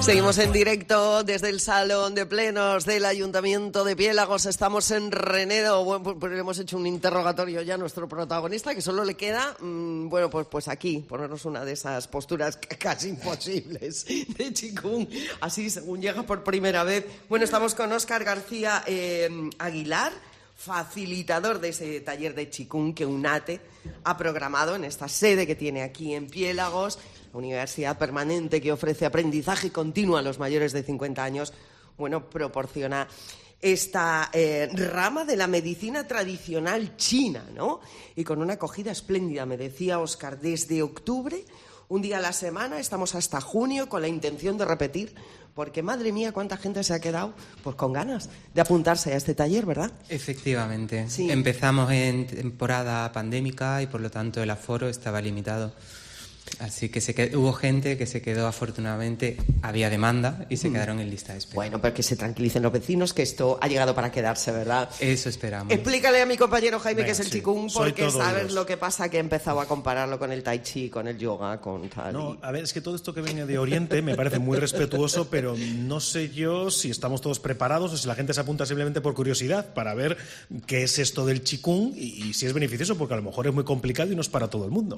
Seguimos en directo desde el Salón de Plenos del Ayuntamiento de Piélagos. Estamos en Renedo. Bueno, pues hemos hecho un interrogatorio ya a nuestro protagonista, que solo le queda, pues aquí, ponernos una de esas posturas casi imposibles de Qigong, así según llega por primera vez. Bueno, estamos con Óscar García Aguilar, facilitador de ese taller de Qigong que UNATE ha programado en esta sede que tiene aquí en Piélagos. Universidad permanente que ofrece aprendizaje continuo a los mayores de 50 años, proporciona esta rama de la medicina tradicional china, ¿no? Y con una acogida espléndida, me decía Óscar, desde octubre, un día a la semana, estamos hasta junio con la intención de repetir, porque madre mía, cuánta gente se ha quedado pues con ganas de apuntarse a este taller, ¿verdad? Efectivamente. Sí. Empezamos en temporada pandémica y por lo tanto el aforo estaba limitado. Así que hubo gente que se quedó, afortunadamente, había demanda y se quedaron en lista de espera. Bueno, pero que se tranquilicen los vecinos, que esto ha llegado para quedarse, ¿verdad? Eso esperamos. Explícale a mi compañero Jaime qué es el sí. Qigong, porque sabes Dios. lo que pasa, que he empezado a compararlo con el Tai Chi, con el yoga, con tal. No, a ver, es que todo esto que viene de Oriente me parece muy respetuoso, pero no sé yo si estamos todos preparados o si la gente se apunta simplemente por curiosidad para ver qué es esto del Qigong y si es beneficioso, porque a lo mejor es muy complicado y no es para todo el mundo.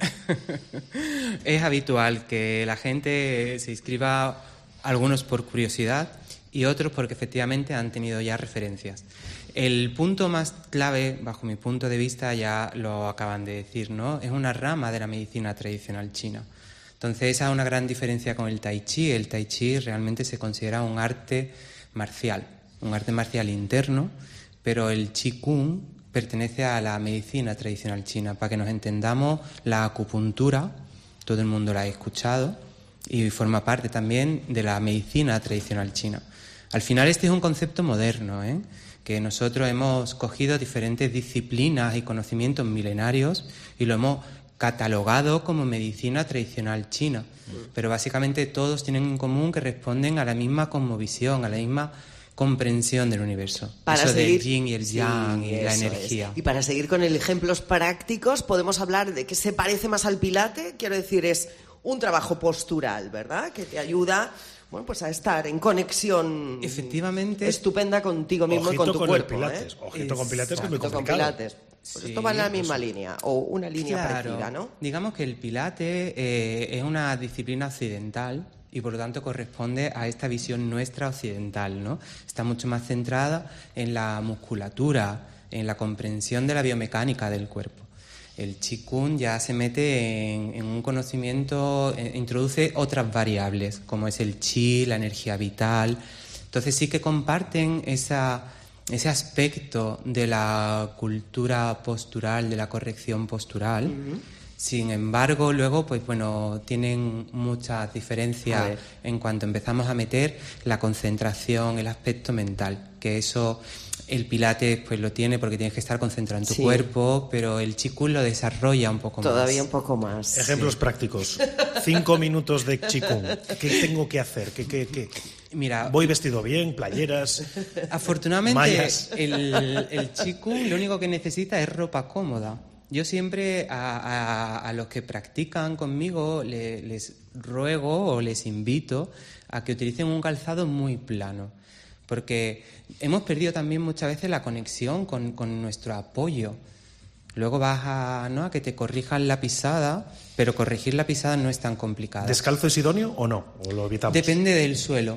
Es habitual que la gente se inscriba, algunos por curiosidad y otros porque efectivamente han tenido ya referencias. El punto más clave, bajo mi punto de vista, ya lo acaban de decir, ¿no? Es una rama de la medicina tradicional china. Entonces, esa es una gran diferencia con el Tai Chi. El Tai Chi realmente se considera un arte marcial interno, pero el Qigong pertenece a la medicina tradicional china. Para que nos entendamos, la acupuntura, todo el mundo la ha escuchado y forma parte también de la medicina tradicional china. Al final este es un concepto moderno, que nosotros hemos cogido diferentes disciplinas y conocimientos milenarios y lo hemos catalogado como medicina tradicional china. Pero básicamente todos tienen en común que responden a la misma cosmovisión, a la misma comprensión del universo. Para eso seguir, del yin y el yang y la energía. Y para seguir con ejemplos prácticos, podemos hablar de que se parece más al Pilate. Quiero decir, es un trabajo postural, ¿verdad? Que te ayuda, a estar en conexión, efectivamente, estupenda contigo mismo. Ojito y con tu con cuerpo. El Pilates. Ojito con Pilates, que es muy complicado. Con Pilates. Pues sí, esto va en la misma línea, o una línea parecida, ¿no? Digamos que el Pilates es una disciplina occidental y por lo tanto corresponde a esta visión nuestra occidental, ¿no? Está mucho más centrada en la musculatura, en la comprensión de la biomecánica del cuerpo. El Qigong ya se mete en un conocimiento, introduce otras variables, como es el chi, la energía vital. Entonces sí que comparten ese aspecto de la cultura postural, de la corrección postural. Uh-huh. Sin embargo, luego, tienen muchas diferencias en cuanto empezamos a meter la concentración, el aspecto mental, que eso el Pilates lo tiene porque tienes que estar concentrado en tu cuerpo, pero el Qigong lo desarrolla un poco más. Todavía un poco más. Ejemplos prácticos. 5 minutos de Qigong. ¿Qué tengo que hacer? ¿Qué? Mira, voy vestido bien, playeras. Afortunadamente, mallas. el Qigong lo único que necesita es ropa cómoda. Yo siempre a los que practican conmigo les ruego o les invito a que utilicen un calzado muy plano, porque hemos perdido también muchas veces la conexión con nuestro apoyo. Luego vas a que te corrijan la pisada, pero corregir la pisada no es tan complicado. ¿Descalzo es idóneo o no? ¿O lo evitamos? Depende del suelo.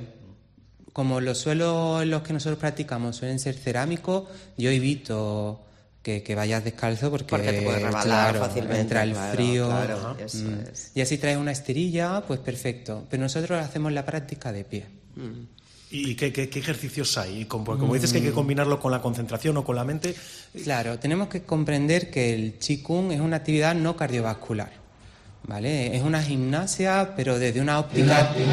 Como los suelos en los que nosotros practicamos suelen ser cerámicos, yo evito que vayas descalzo porque te puedes rebalar fácilmente. Entra el frío. Claro, eso es. Y así traes una esterilla, pues perfecto. Pero nosotros hacemos la práctica de pie. ¿Y qué ejercicios hay? Como dices que hay que combinarlo con la concentración o con la mente. Claro, tenemos que comprender que el Qigong es una actividad no cardiovascular, ¿vale? Es una gimnasia, pero desde una óptica... ¿Qué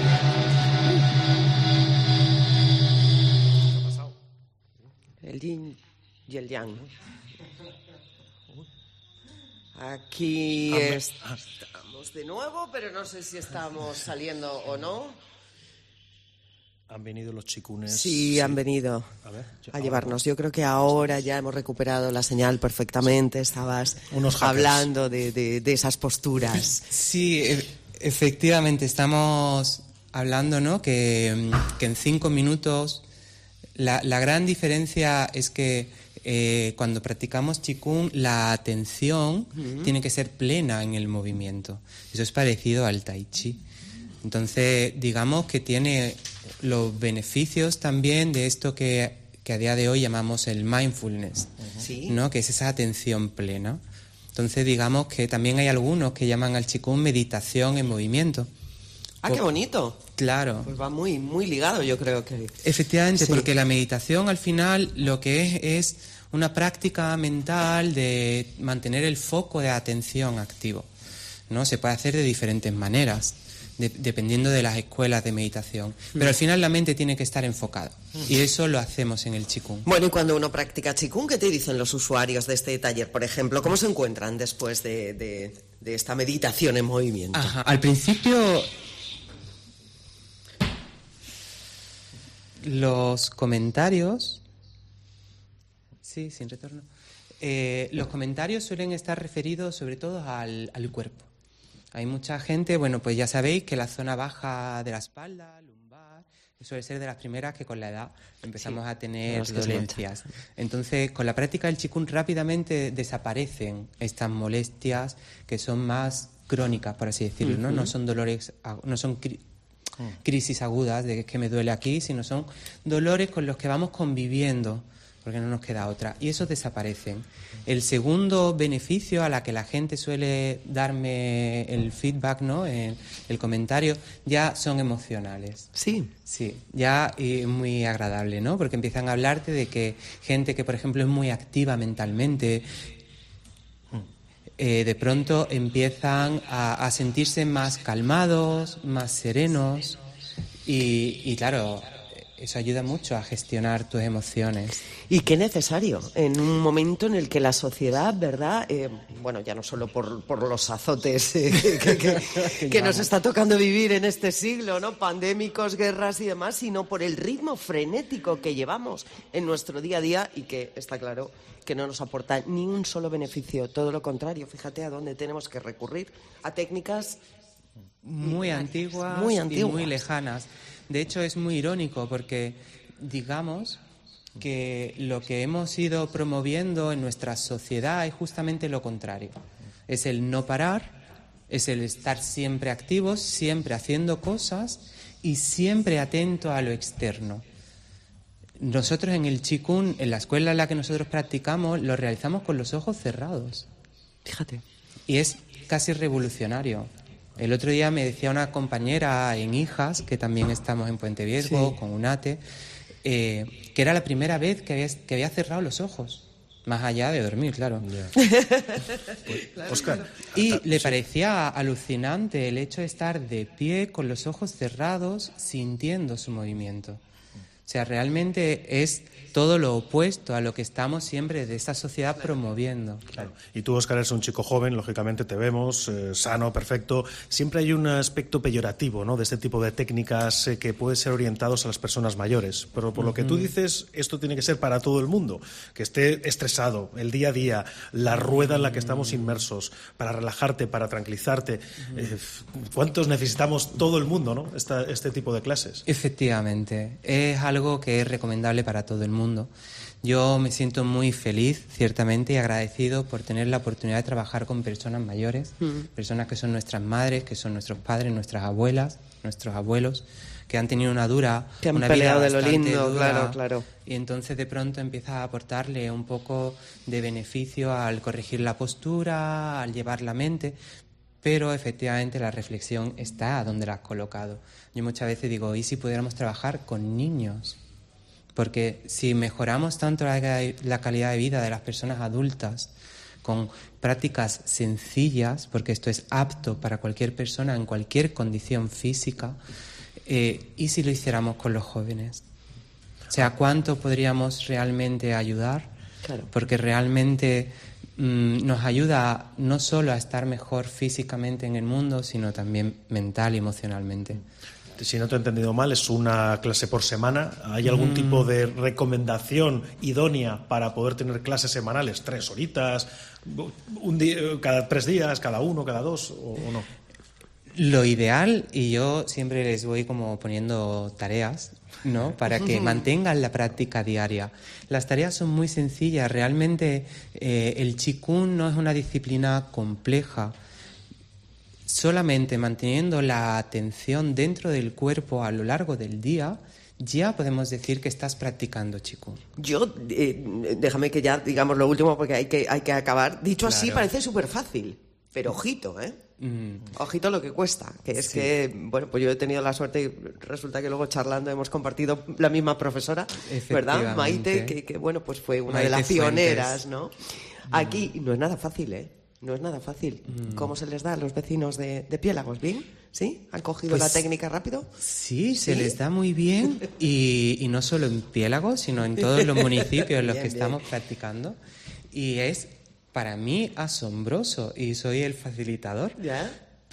ha pasado? El yin y el yang, ¿no? Aquí estamos de nuevo, pero no sé si estamos saliendo o no. ¿Han venido los chicunes? Sí, han venido a llevarnos. Yo creo que ahora ya hemos recuperado la señal perfectamente. Estabas hablando de esas posturas. Sí, efectivamente, estamos hablando, ¿no? Que en 5 minutos... La gran diferencia es que cuando practicamos Qigong, la atención tiene que ser plena en el movimiento. Eso es parecido al Tai Chi. Entonces, digamos que tiene los beneficios también de esto que a día de hoy llamamos el mindfulness, ¿Sí? ¿no? Que es esa atención plena. Entonces, digamos que también hay algunos que llaman al Qigong meditación en movimiento. ¡Ah, qué bonito! Claro. Pues va muy, muy ligado, yo creo que... Efectivamente, Sí. porque la meditación al final lo que es una práctica mental de mantener el foco de atención activo, ¿no? Se puede hacer de diferentes maneras, dependiendo de las escuelas de meditación. Pero al final la mente tiene que estar enfocada. Y eso lo hacemos en el Qigong. Bueno, y cuando uno practica Qigong, ¿qué te dicen los usuarios de este taller, por ejemplo? ¿Cómo se encuentran después de esta meditación en movimiento? Ajá. Al principio... Los comentarios... Sí, sin retorno. Los comentarios suelen estar referidos sobre todo al cuerpo. Hay mucha gente, bueno, pues ya sabéis que la zona baja de la espalda, lumbar, suele ser de las primeras que con la edad empezamos a tener dolencias. Entonces, con la práctica del Qigong rápidamente desaparecen estas molestias que son más crónicas, por así decirlo, ¿no? No son dolores, no son crisis agudas de que me duele aquí, sino son dolores con los que vamos conviviendo, porque no nos queda otra, y esos desaparecen. El segundo beneficio a la que la gente suele darme el feedback, ¿no? El comentario, ya son emocionales. Sí. Sí, ya muy agradable, ¿no? Porque empiezan a hablarte de que gente que, por ejemplo, es muy activa mentalmente, de pronto empiezan a sentirse más calmados, más serenos y claro, eso ayuda mucho a gestionar tus emociones. Y qué necesario en un momento en el que la sociedad, ¿verdad? Bueno, ya no solo por los azotes que nos está tocando vivir en este siglo, ¿no? Pandémicos, guerras y demás, sino por el ritmo frenético que llevamos en nuestro día a día y que está claro que no nos aporta ni un solo beneficio, todo lo contrario. Fíjate a dónde tenemos que recurrir, a técnicas muy antiguas y muy lejanas. De hecho, es muy irónico porque, digamos, que lo que hemos ido promoviendo en nuestra sociedad es justamente lo contrario. Es el no parar, es el estar siempre activos, siempre haciendo cosas y siempre atento a lo externo. Nosotros en el Qigong, en la escuela en la que nosotros practicamos, lo realizamos con los ojos cerrados. Fíjate. Y es casi revolucionario. El otro día me decía una compañera en Hijas, que también estamos en Puente Viesgo, con UNATE, que era la primera vez que había cerrado los ojos. Más allá de dormir, claro. Pues, Óscar. Y le parecía alucinante el hecho de estar de pie con los ojos cerrados, sintiendo su movimiento. O sea, realmente es todo lo opuesto a lo que estamos siempre de esta sociedad promoviendo. Claro. Y tú, Óscar, eres un chico joven, lógicamente te vemos, sano, perfecto. Siempre hay un aspecto peyorativo, ¿no?, de este tipo de técnicas que pueden ser orientados a las personas mayores. Pero por lo que tú dices, esto tiene que ser para todo el mundo, que esté estresado, el día a día, la rueda en la que estamos inmersos, para relajarte, para tranquilizarte. ¿Cuántos necesitamos todo el mundo, ¿no?, este tipo de clases? Efectivamente, es algo que es recomendable para todo el mundo. Yo me siento muy feliz, ciertamente, y agradecido por tener la oportunidad de trabajar con personas mayores, personas que son nuestras madres, que son nuestros padres, nuestras abuelas, nuestros abuelos, que han tenido una vida peleado de lo bastante lindo, dura, claro. y entonces de pronto empiezas a aportarle un poco de beneficio al corregir la postura, al llevar la mente. Pero efectivamente la reflexión está donde la has colocado. Yo muchas veces digo, ¿y si pudiéramos trabajar con niños? Porque si mejoramos tanto la calidad de vida de las personas adultas con prácticas sencillas, porque esto es apto para cualquier persona en cualquier condición física, ¿y si lo hiciéramos con los jóvenes? O sea, ¿cuánto podríamos realmente ayudar? Claro. Porque realmente nos ayuda no solo a estar mejor físicamente en el mundo, sino también mental y emocionalmente. Si no te he entendido mal, es una clase por semana. ¿Hay algún tipo de recomendación idónea para poder tener clases semanales? 3 horitas, un día, cada 3 días, cada 1, cada 2 o no? Lo ideal, y yo siempre les voy como poniendo tareas, ¿no? Para que mantengan la práctica diaria. Las tareas son muy sencillas. Realmente el Qigong no es una disciplina compleja. Solamente manteniendo la atención dentro del cuerpo a lo largo del día, ya podemos decir que estás practicando Qigong. Yo, déjame que ya digamos lo último porque hay que acabar. Dicho así, Claro. parece súper fácil, pero ojito, ¿eh? Ojito lo que cuesta, que es que, bueno, pues yo he tenido la suerte y resulta que luego charlando hemos compartido la misma profesora, ¿verdad? Maite, que bueno, pues fue una de Maite las pioneras, Fuentes. ¿no? Aquí no es nada fácil, ¿eh? No es nada fácil. ¿Cómo se les da a los vecinos de Piélagos? ¿Bien? ¿Sí? ¿Han cogido Pues la técnica rápido? Sí, se les da muy bien y no solo en Piélagos, sino en todos los municipios en los Bien, que bien. estamos practicando. Y es para mí asombroso y soy el facilitador. ¿Ya?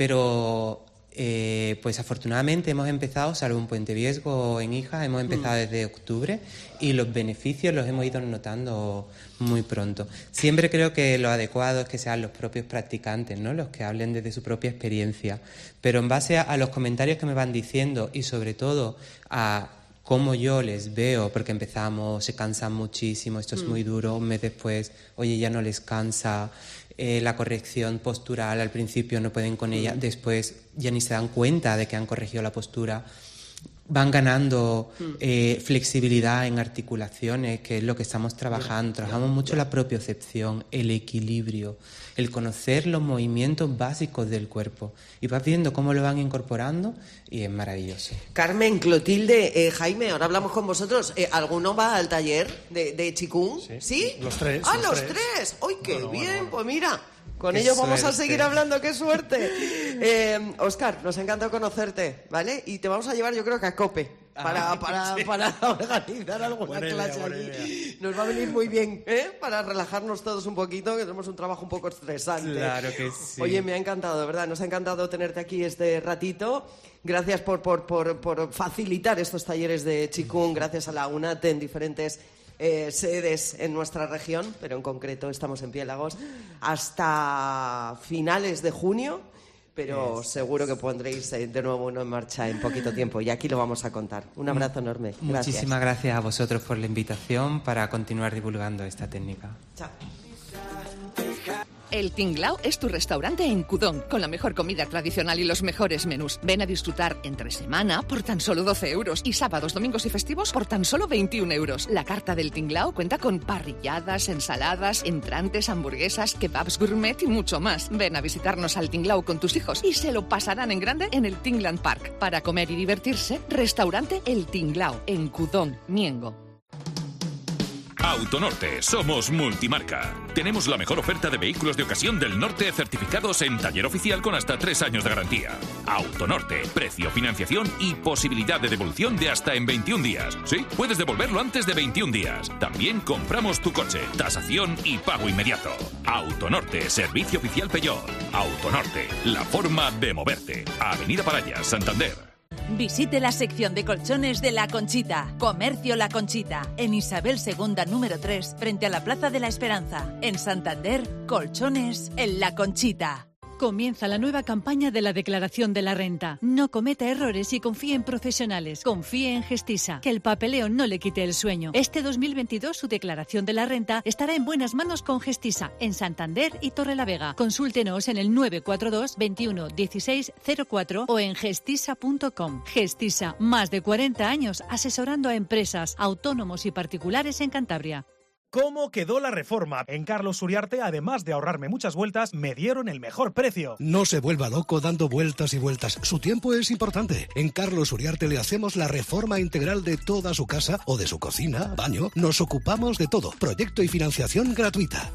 Pero pues afortunadamente hemos empezado, salvo en Puente Viesgo o en Hijas, hemos empezado desde octubre y los beneficios los hemos ido notando muy pronto. Siempre creo que lo adecuado es que sean los propios practicantes, ¿no? Los que hablen desde su propia experiencia. Pero en base a los comentarios que me van diciendo y sobre todo a cómo yo les veo, porque empezamos, se cansan muchísimo, esto es muy duro, un mes después, oye, ya no les cansa, la corrección postural al principio no pueden con ella, después ya ni se dan cuenta de que han corregido la postura, van ganando flexibilidad en articulaciones, que es lo que estamos trabajando. Trabajamos mucho la propiocepción, el equilibrio, el conocer los movimientos básicos del cuerpo. Y vas viendo cómo lo van incorporando y es maravilloso. Carmen, Clotilde, Jaime, ahora hablamos con vosotros. ¿Alguno va al taller de Qigong? ¿Sí? Los tres, ¡Ah, los los tres. tres! ¡Ay, qué bien! Bueno. Pues mira, con Qué ellos vamos a suerte. seguir hablando. ¡Qué suerte! Óscar, nos encanta conocerte, ¿vale? Y te vamos a llevar, yo creo que a COPE. Para organizar alguna Buena idea, clase buena allí. idea. Nos va a venir muy bien, ¿eh? Para relajarnos todos un poquito, que tenemos un trabajo un poco estresante. Claro que sí. Oye, me ha encantado, de verdad, nos ha encantado tenerte aquí este ratito. Gracias por facilitar estos talleres de Qigong, gracias a la UNATE en diferentes sedes en nuestra región, pero en concreto estamos en Piélagos, hasta finales de junio. Pero seguro que pondréis de nuevo uno en marcha en poquito tiempo y aquí lo vamos a contar. Un abrazo enorme. Gracias. Muchísimas gracias a vosotros por la invitación para continuar divulgando esta técnica. Chao. El Tinglao es tu restaurante en Cudón, con la mejor comida tradicional y los mejores menús. Ven a disfrutar entre semana por tan solo 12 euros y sábados, domingos y festivos por tan solo 21 euros. La carta del Tinglao cuenta con parrilladas, ensaladas, entrantes, hamburguesas, kebabs gourmet y mucho más. Ven a visitarnos al Tinglao con tus hijos y se lo pasarán en grande en el Tingland Park. Para comer y divertirse, restaurante El Tinglao, en Cudón, Miengo. Autonorte, somos multimarca. Tenemos la mejor oferta de vehículos de ocasión del norte certificados en taller oficial con hasta 3 años de garantía. Autonorte, precio, financiación y posibilidad de devolución de hasta en 21 días. Sí, puedes devolverlo antes de 21 días. También compramos tu coche, tasación y pago inmediato. Autonorte, servicio oficial Peugeot. Autonorte, la forma de moverte. Avenida Paraya, Santander. Visite la sección de colchones de La Conchita. Comercio La Conchita. En Isabel II, número 3, frente a la Plaza de la Esperanza. En Santander, colchones en La Conchita. Comienza la nueva campaña de la declaración de la renta. No cometa errores y confíe en profesionales. Confíe en Gestisa, que el papeleo no le quite el sueño. Este 2022 su declaración de la renta estará en buenas manos con Gestisa, en Santander y Torrelavega. Consúltenos en el 942 21 16 04 o en gestisa.com. Gestisa, más de 40 años asesorando a empresas, autónomos y particulares en Cantabria. ¿Cómo quedó la reforma? En Carlos Uriarte, además de ahorrarme muchas vueltas, me dieron el mejor precio. No se vuelva loco dando vueltas y vueltas. Su tiempo es importante. En Carlos Uriarte le hacemos la reforma integral de toda su casa o de su cocina, baño. Nos ocupamos de todo. Proyecto y financiación gratuita.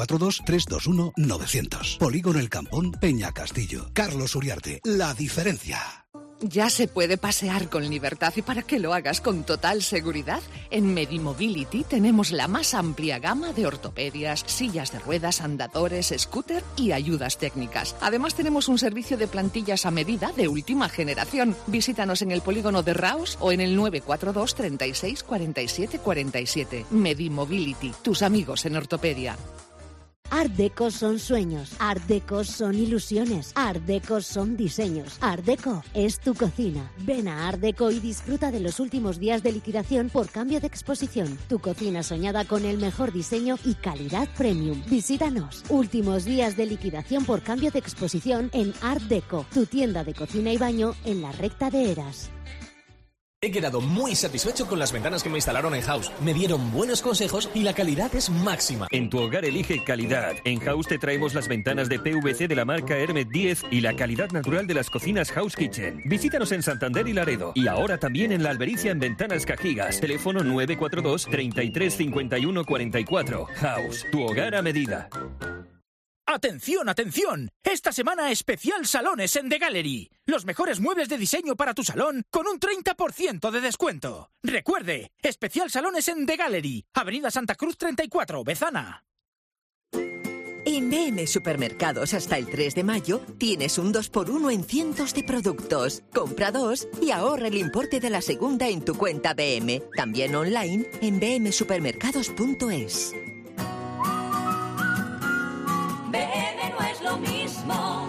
942-321-900. Polígono El Campón, Peña Castillo. Carlos Uriarte, la diferencia. Ya se puede pasear con libertad y para que lo hagas con total seguridad, en Medimobility tenemos la más amplia gama de ortopedias, sillas de ruedas, andadores, scooter y ayudas técnicas. Además tenemos un servicio de plantillas a medida de última generación. Visítanos en el polígono de Raos o en el 942 36 47 47. Medimobility, tus amigos en ortopedia. Art Deco son sueños, Art Deco son ilusiones, Art Deco son diseños. Art Deco es tu cocina. Ven a Art Deco y disfruta de los últimos días de liquidación por cambio de exposición. Tu cocina soñada con el mejor diseño y calidad premium. Visítanos. Últimos días de liquidación por cambio de exposición en Art Deco, tu tienda de cocina y baño en la recta de Eras. He quedado muy satisfecho con las ventanas que me instalaron en House. Me dieron buenos consejos y la calidad es máxima. En tu hogar elige calidad. En House te traemos las ventanas de PVC de la marca Hermet 10 y la calidad natural de las cocinas House Kitchen. Visítanos en Santander y Laredo. Y ahora también en La Albericia en Ventanas Cajigas. Teléfono 942 33 51 44. House, tu hogar a medida. ¡Atención, atención! Esta semana especial salones en The Gallery. Los mejores muebles de diseño para tu salón con un 30% de descuento. Recuerde, especial salones en The Gallery. Avenida Santa Cruz 34, Bezana. En BM Supermercados hasta el 3 de mayo tienes un 2x1 en cientos de productos. Compra 2 y ahorra el importe de la segunda en tu cuenta BM. También online en bmsupermercados.es. BM no es lo mismo.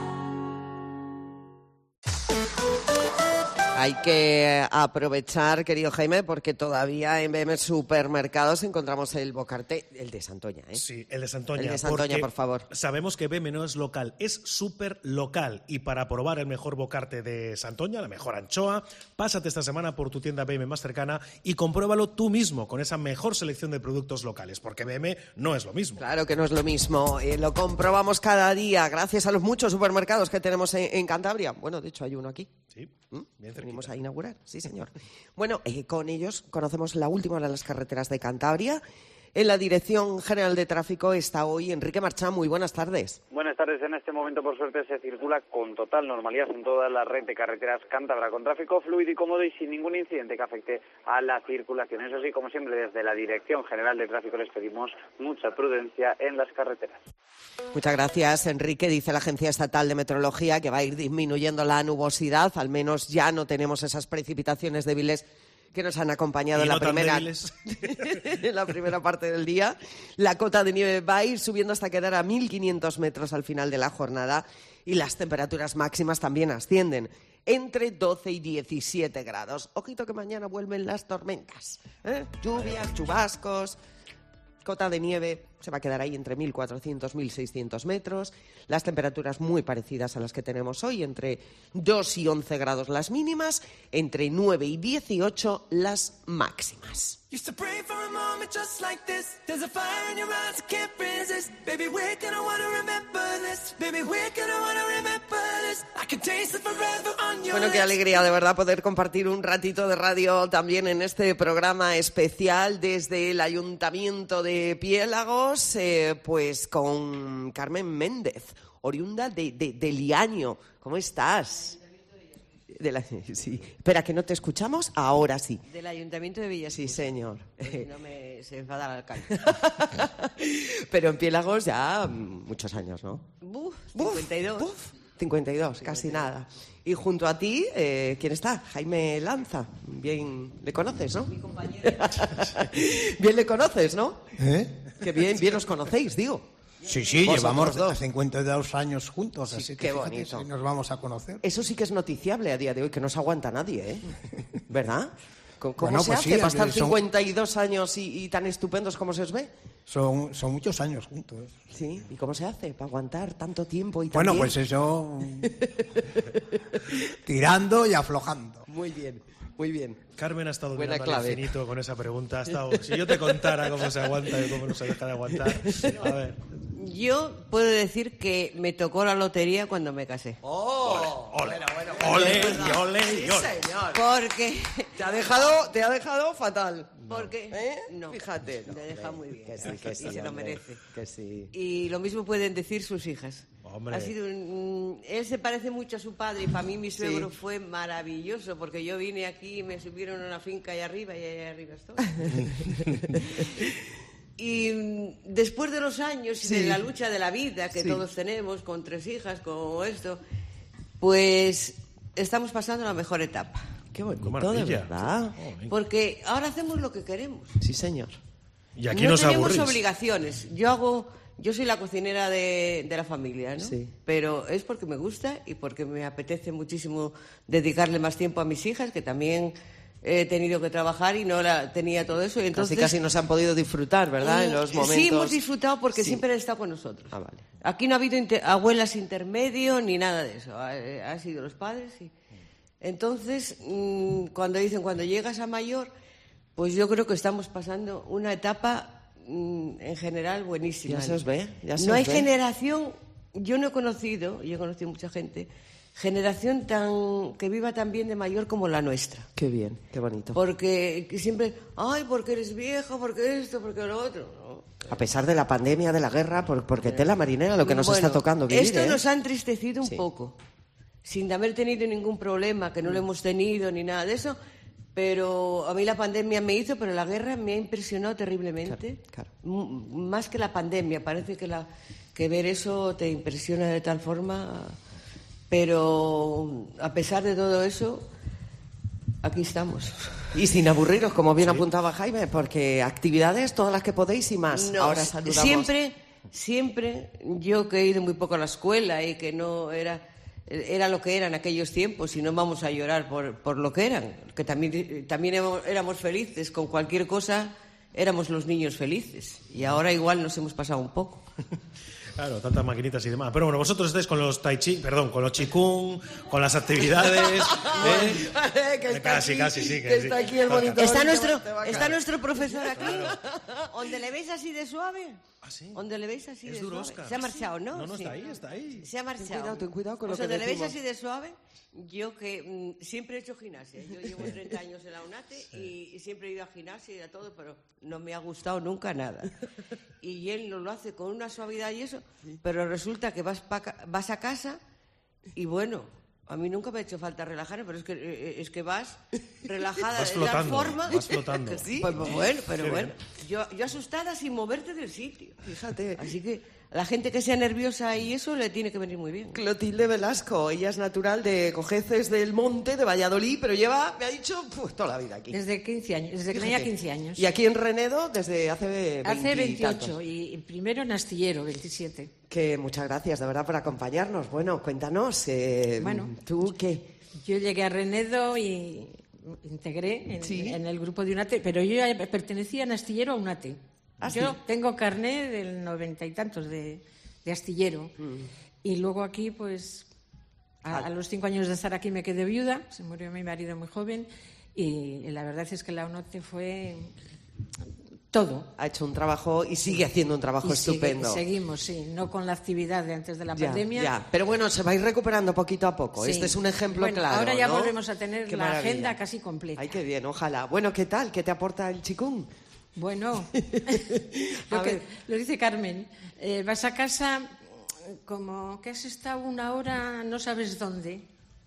Hay que aprovechar, querido Jaime, porque todavía en BM Supermercados encontramos el Bocarte, el de Santoña, ¿eh? Sí, el de Santoña. El de Santoña, por favor. Sabemos que BM no es local, es súper local. Y para probar el mejor Bocarte de Santoña, la mejor anchoa, pásate esta semana por tu tienda BM más cercana y compruébalo tú mismo con esa mejor selección de productos locales, porque BM no es lo mismo. Claro que no es lo mismo. Lo comprobamos cada día gracias a los muchos supermercados que tenemos en Cantabria. Bueno, de hecho hay uno aquí. Sí, bien cerquita. Venimos a inaugurar, sí señor. Bueno, con ellos conocemos la última de las carreteras de Cantabria. En la Dirección General de Tráfico está hoy Enrique Marchán. Muy buenas tardes. Buenas tardes. En este momento, por suerte, se circula con total normalidad en toda la red de carreteras cántabra, con tráfico fluido y cómodo y sin ningún incidente que afecte a la circulación. Eso sí, como siempre, desde la Dirección General de Tráfico les pedimos mucha prudencia en las carreteras. Muchas gracias, Enrique. Dice la Agencia Estatal de Meteorología que va a ir disminuyendo la nubosidad. Al menos ya no tenemos esas precipitaciones débiles que nos han acompañado en la primera parte del día. La cota de nieve va a ir subiendo hasta quedar a 1.500 metros al final de la jornada y las temperaturas máximas también ascienden entre 12 y 17 grados. Ojito que mañana vuelven las tormentas, lluvias, chubascos. Cota de nieve se va a quedar ahí entre 1.400 y 1.600 metros. Las temperaturas muy parecidas a las que tenemos hoy, entre 2 y 11 grados las mínimas, entre 9 y 18 las máximas. Bueno, qué alegría de verdad poder compartir un ratito de radio también en este programa especial desde el Ayuntamiento de Piélagos, pues con Carmen Méndez, oriunda de Liaño. ¿Cómo estás? Sí. Espera, que no te escuchamos. Ahora sí. Del Ayuntamiento de Villasur. Sí, señor. Pues no se enfada el alcalde. Pero en Piélagos ya muchos años, ¿no? 52. 52, casi nada. Y junto a ti, ¿quién está? Jaime Lanza. Bien le conoces, ¿no? Mi compañero. Bien le conoces, ¿no? Que bien os conocéis, digo. Sí, llevamos 52 años juntos, sí, así que que bonito. si nos vamos a conocer. Eso sí que es noticiable a día de hoy, que no se aguanta nadie, ¿eh? ¿Verdad? ¿Cómo Bueno, se pues hace sí, para estar 52 años y tan estupendos como se os ve? Son muchos años juntos. Sí, ¿y cómo se hace para aguantar tanto tiempo y tan Bueno, bien? pues eso, tirando y aflojando. Muy bien, muy bien. Carmen ha estado Buena mirando al clave. infinito con esa pregunta. Si yo te contara cómo se aguanta y cómo no se deja de aguantar. A ver. Yo puedo decir que me tocó la lotería cuando me casé. ¡Oh! ¡Ole! Sí, señor. Porque... Te ha dejado fatal. Porque... No. Fíjate. Me deja muy bien. Que sí, y se lo merece. Que sí. Y lo mismo pueden decir sus hijas. Hombre. Ha sido él se parece mucho a su padre y para mí mi suegro fue maravilloso porque yo vine aquí y me subieron a una finca allá arriba y allá arriba estoy. Y después de los años y de la lucha de la vida que todos tenemos con 3 hijas, con esto, pues estamos pasando la mejor etapa. Qué bonito, de verdad. Porque ahora hacemos lo que queremos. Sí, señor. Y aquí no nos tenemos aburrís. obligaciones. Yo hago yo soy la cocinera de la familia, ¿no? Sí. Pero es porque me gusta y porque me apetece muchísimo dedicarle más tiempo a mis hijas, que también he tenido que trabajar y no tenía todo eso. Y entonces, casi no se han podido disfrutar, ¿verdad? En los momentos. Sí, hemos disfrutado porque siempre han estado con nosotros. Ah, vale. Aquí no ha habido abuelas intermedio ni nada de eso. Ha sido los padres. Entonces, cuando llegas a mayor, pues yo creo que estamos pasando una etapa en general buenísima. Ya se os ve. No hay generación, yo he conocido mucha gente, generación que viva tan bien de mayor como la nuestra. Qué bien, qué bonito. Porque siempre, porque eres vieja, porque esto, porque lo otro. No. A pesar de la pandemia, de la guerra, porque tela marinera lo que nos está tocando vivir. Esto nos ha entristecido un poco, sin haber tenido ningún problema, que no lo hemos tenido ni nada de eso. Pero a mí la pandemia me hizo, pero la guerra me ha impresionado terriblemente. Claro. Más que la pandemia, parece que ver eso te impresiona de tal forma. Pero a pesar de todo eso, aquí estamos. Y sin aburriros, como bien apuntaba Jaime, porque actividades todas las que podéis y más. No, ahora saludamos. Siempre, yo que he ido muy poco a la escuela y que no era lo que eran aquellos tiempos y no vamos a llorar por lo que eran, que también éramos felices, con cualquier cosa éramos los niños felices y ahora igual nos hemos pasado un poco. Claro, tantas maquinitas y demás. Pero bueno, vosotros estáis con los con los chikung, con las actividades. Casi, sí. Está aquí el monitor. Está nuestro profesor aquí, donde le veis así de suave. ¿Ah, sí? Donde le veis así es de duro, suave. Oscar. Se ha marchado, ¿no? No, está ahí. Se ha marchado. Ten cuidado con lo que donde le veis decimos. así de suave, yo que siempre he hecho gimnasia. Yo llevo 30 años en la UNATE y siempre he ido a gimnasia y a todo, pero no me ha gustado nunca nada. Y él lo hace con una suavidad y eso, pero resulta que vas a casa y bueno, a mí nunca me ha hecho falta relajarme, pero es que vas relajada vas de tal flotando, forma. Vas flotando. Sí, pues bueno, pero bueno. Yo asustada sin moverte del sitio. Fíjate. Así que la gente que sea nerviosa y eso le tiene que venir muy bien. Clotilde Velasco, ella es natural de Cojeces del Monte, de Valladolid, pero lleva, me ha dicho, toda la vida aquí. Desde 15 años, desde que tenía 15 años. Y aquí en Renedo desde hace 20 Hace 28 tantos. y primero en Astillero, 27. Que muchas gracias, de verdad, por acompañarnos. Bueno, cuéntanos, ¿tú qué? Yo llegué a Renedo y integré en el grupo de UNATE, pero yo ya pertenecía en Astillero a UNATE. Yo tengo carné del 90 y tantos de Astillero. Y luego aquí, pues, a los 5 años de estar aquí me quedé viuda, se murió mi marido muy joven, y la verdad es que la UNATE fue todo. Ha hecho un trabajo y sigue haciendo un trabajo estupendo. Seguimos, sí, no con la actividad de antes de la pandemia. Ya. Pero bueno, se va a ir recuperando poquito a poco. Sí. Este es un ejemplo claro. Ahora ya ¿no? volvemos a tener Qué la maravilla. agenda casi completa. Ay, qué bien, ojalá. Bueno, ¿qué tal? ¿Qué te aporta el chikung? Bueno, lo dice Carmen, vas a casa como que has estado una hora, no sabes dónde.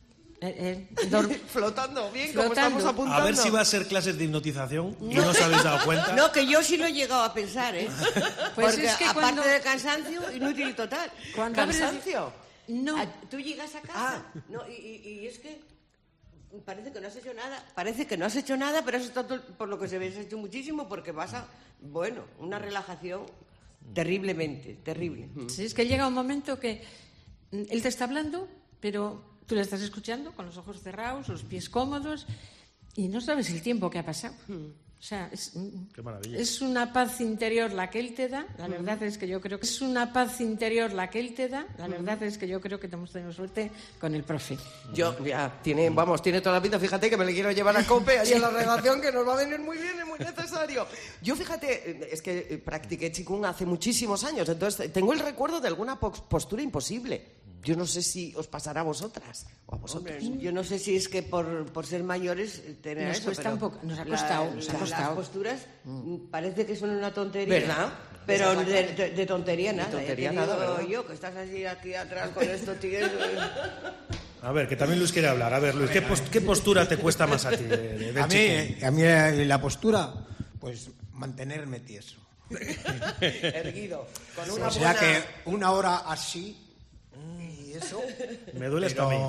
Flotando, bien, como Flotando. estamos apuntando. A ver si va a ser clases de hipnotización y no os habéis dado cuenta. No, que yo sí lo he llegado a pensar, ¿eh? Pues porque es que aparte de cansancio, inútil total. ¿Cansancio? No. Tú llegas a casa y es que parece que no has hecho nada. Parece que no has hecho nada, pero has estado, por lo que se ve, has hecho muchísimo porque vas a, una relajación terriblemente, terrible. Sí, es que llega un momento que él te está hablando, pero tú le estás escuchando con los ojos cerrados, los pies cómodos y no sabes el tiempo que ha pasado. O sea, Qué maravilla. es una paz interior la que él te da. La verdad es que yo creo que es una paz interior la que él te da. La verdad es que yo creo que hemos tenido suerte con el profe. Tiene toda la pinta. Fíjate que me le quiero llevar a COPE ahí en la redacción, que nos va a venir muy bien, es muy necesario. Yo, fíjate, es que practiqué Qigong hace muchísimos años, entonces tengo el recuerdo de alguna postura imposible. Yo no sé si os pasará a vosotras o a vosotros. Hombre, yo no sé si es que por ser mayores tener Nos eso, cuesta pero un poco, nos ha costado. Las posturas parece que son una tontería. ¿Verdad? Pero de tontería nada. tontería te nada, digo ¿verdad? yo, que estás así aquí atrás con esto, tío. A ver, que también Luis quiere hablar. A ver, Luis, ¿qué postura te cuesta más a ti? A mí la postura, pues mantenerme tieso. Erguido. Con una O sea buena... que una hora así y eso. Me duele esto a mí.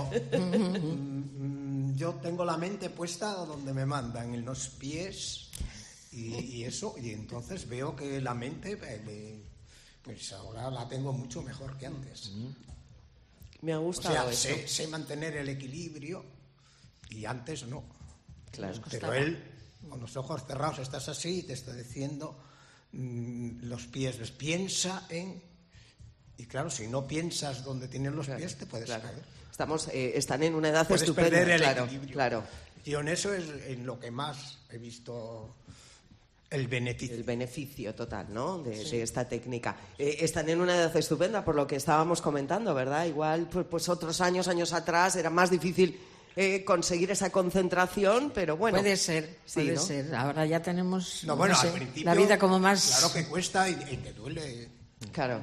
Yo tengo la mente puesta donde me mandan, en los pies y eso, y entonces veo que la mente pues ahora la tengo mucho mejor que antes. Me ha gustado o sea, eso. sé mantener el equilibrio y antes no. Claro. Pero él, con los ojos cerrados, estás así y te está diciendo los pies, piensa en... Y claro, si no piensas dónde tienen los pies, te puedes caer. Están en una edad puedes estupenda. Perder el claro, equilibrio. Claro. Y en eso es en lo que más he visto el beneficio. El beneficio total, ¿no? De esta técnica. Están en una edad estupenda, por lo que estábamos comentando, ¿verdad? Igual, pues otros años atrás era más difícil conseguir esa concentración, pero bueno. Puede ser, sí, ¿no? ser. Ahora ya tenemos al principio, la vida como más... Claro que cuesta y te duele. Claro.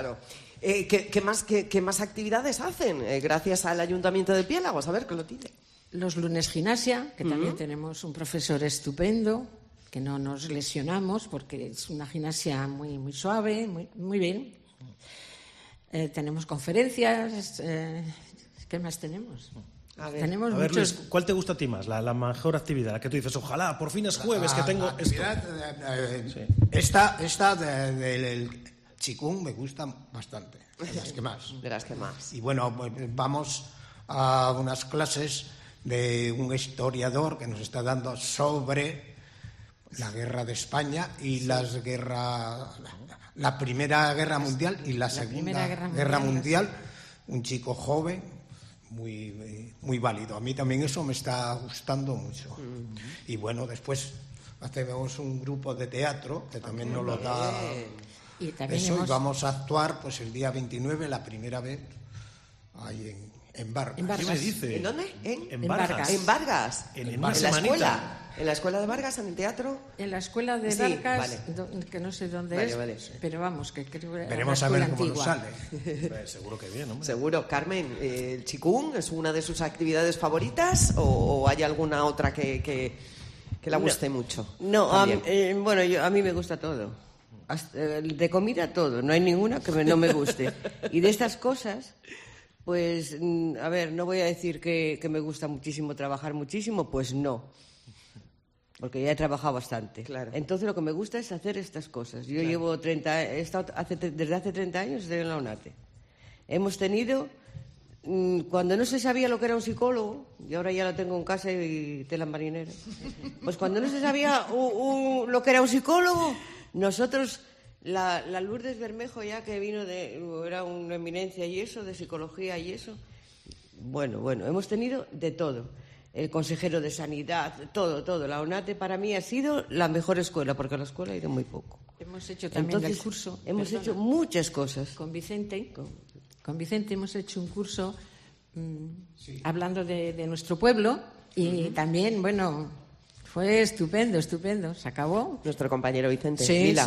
¿Qué más actividades hacen gracias al Ayuntamiento de Piélagos? A ver, Clotilde. Los lunes gimnasia, que también tenemos un profesor estupendo, que no nos lesionamos porque es una gimnasia muy, muy suave, muy bien. Tenemos conferencias. ¿Qué más tenemos? Tenemos a ver, muchos... Luis, ¿cuál te gusta a ti más? La mejor actividad, la que tú dices, ojalá, por fin es jueves, que tengo esto. Esta del Qigong me gusta bastante, de las que más. Y bueno, pues vamos a unas clases de un historiador que nos está dando sobre la guerra de España y la Primera Guerra Mundial y la Segunda Guerra Mundial. Un chico joven, muy válido. A mí también eso me está gustando mucho. Y bueno, después hacemos un grupo de teatro que también nos lo da... Y también y vamos a actuar pues el día 29, la primera vez, ahí en Vargas. ¿Qué me dice? ¿En dónde? En Vargas. En Vargas. En la escuela. ¿En la escuela de Vargas, en el teatro? En la escuela de Vargas, que no sé dónde es, pero vamos, que creo que veremos a ver cómo antigua. nos sale. Seguro que bien, hombre. Seguro. Carmen, ¿el Qigong es una de sus actividades favoritas o hay alguna otra que le guste mucho? No, a mí me gusta todo. De comida todo, no hay ninguna que no me guste. Y de estas cosas, pues, a ver, no voy a decir que me gusta muchísimo trabajar muchísimo, pues no. Porque ya he trabajado bastante. Claro. Entonces lo que me gusta es hacer estas cosas. Yo llevo desde hace 30 años estoy en la UNATE. Hemos tenido, cuando no se sabía lo que era un psicólogo, y ahora ya lo tengo en casa y tela marinera, pues cuando no se sabía lo que era un psicólogo, nosotros, la Lourdes Bermejo ya que vino era una eminencia y eso, de psicología y eso, bueno, hemos tenido de todo. El consejero de sanidad, todo. La ONATE para mí ha sido la mejor escuela, porque a la escuela he ido muy poco. Hemos hecho también el curso. Hemos hecho muchas cosas. Con Vicente hemos hecho un curso hablando de nuestro pueblo y también, bueno, fue estupendo. Se acabó. Nuestro compañero Vicente.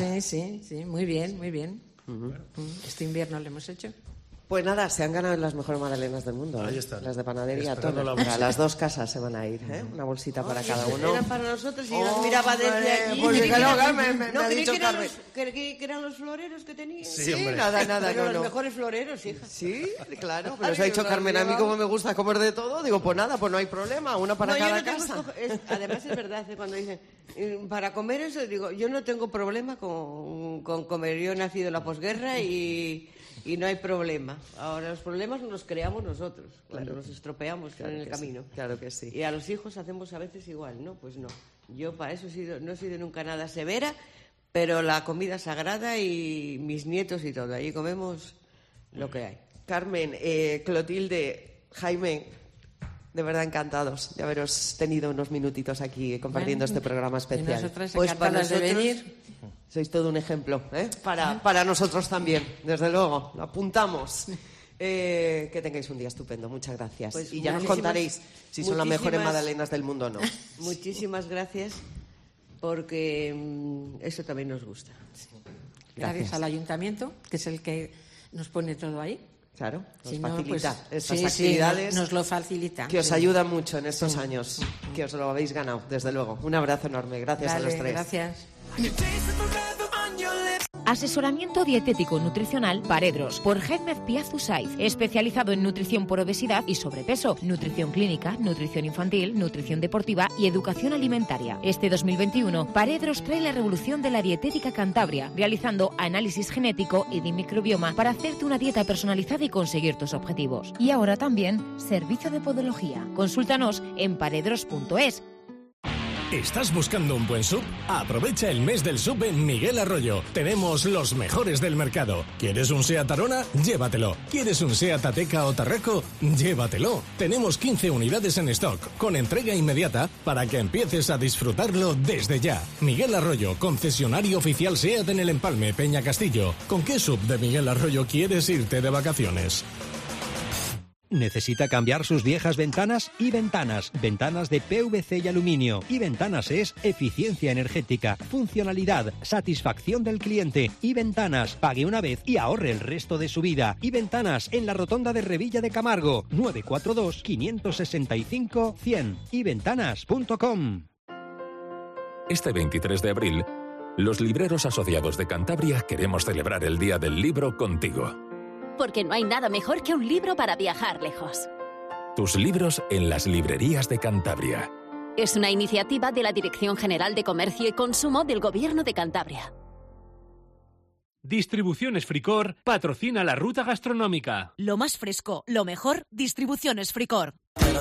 Sí, muy bien. Este invierno lo hemos hecho. Pues nada, se han ganado las mejores magdalenas del mundo. Ahí están. Las de panadería, todas. Para las dos casas se van a ir, ¿eh? Una bolsita para cada uno. Eran para nosotros y las miraba desde allí. Me ha dicho Carmen. Que eran los floreros que tenían. Sí, nada. Pero no. los mejores floreros, hija. Sí, claro. Pero se ha dicho Carmen, a mí como me gusta comer de todo, digo, pues nada, pues no hay problema, una para cada casa. Además es verdad, cuando dicen, para comer eso, digo, yo no tengo problema con comer. Yo he nacido en la posguerra y no hay problema. Ahora los problemas los creamos nosotros, cuando nos estropeamos en el camino. Claro que sí. Y a los hijos hacemos a veces igual, ¿no? Pues no. Yo para eso no he sido nunca nada severa, pero la comida sagrada y mis nietos y todo, ahí comemos lo que hay. Carmen, Clotilde, Jaime, de verdad encantados de haberos tenido unos minutitos aquí compartiendo este programa especial. Pues para nosotros de venir. Sois todo un ejemplo, ¿eh? Para nosotros también, desde luego. Lo apuntamos. Que tengáis un día estupendo. Muchas gracias. Pues y ya nos contaréis si son las mejores magdalenas del mundo o no. Muchísimas gracias, porque eso también nos gusta. Gracias al ayuntamiento, que es el que nos pone todo ahí. Claro, nos si facilita no, pues, estas actividades. Nos lo facilita. Que os ayudan mucho en estos años. Que os lo habéis ganado, desde luego. Un abrazo enorme. Gracias a los tres. Gracias. Asesoramiento dietético nutricional Paredros por Hedmed Piazu Saiz, especializado en nutrición por obesidad y sobrepeso, nutrición clínica, nutrición infantil, nutrición deportiva y educación alimentaria. Este 2021, Paredros trae la revolución de la dietética Cantabria, realizando análisis genético y de microbioma para hacerte una dieta personalizada y conseguir tus objetivos. Y ahora también servicio de podología. Consúltanos en paredros.es. ¿Estás buscando un buen sub? Aprovecha el mes del sub en Miguel Arroyo. Tenemos los mejores del mercado. ¿Quieres un Seat Arona? Llévatelo. ¿Quieres un Seat Ateca o Tarraco? Llévatelo. Tenemos 15 unidades en stock, con entrega inmediata, para que empieces a disfrutarlo desde ya. Miguel Arroyo, concesionario oficial Seat en el Empalme, Peña Castillo. ¿Con qué sub de Miguel Arroyo quieres irte de vacaciones? ¿Necesita cambiar sus viejas ventanas? Y Ventanas de PVC y aluminio. Y Ventanas es eficiencia energética, funcionalidad, satisfacción del cliente. Y Ventanas, pague una vez y ahorre el resto de su vida. Y Ventanas en la rotonda de Revilla de Camargo, 942 565 100. Iventanas.com. Este 23 de abril, los libreros asociados de Cantabria queremos celebrar el Día del Libro contigo. Porque no hay nada mejor que un libro para viajar lejos. Tus libros en las librerías de Cantabria. Es una iniciativa de la Dirección General de Comercio y Consumo del Gobierno de Cantabria. Distribuciones Fricor patrocina la ruta gastronómica. Lo más fresco, lo mejor, Distribuciones Fricor.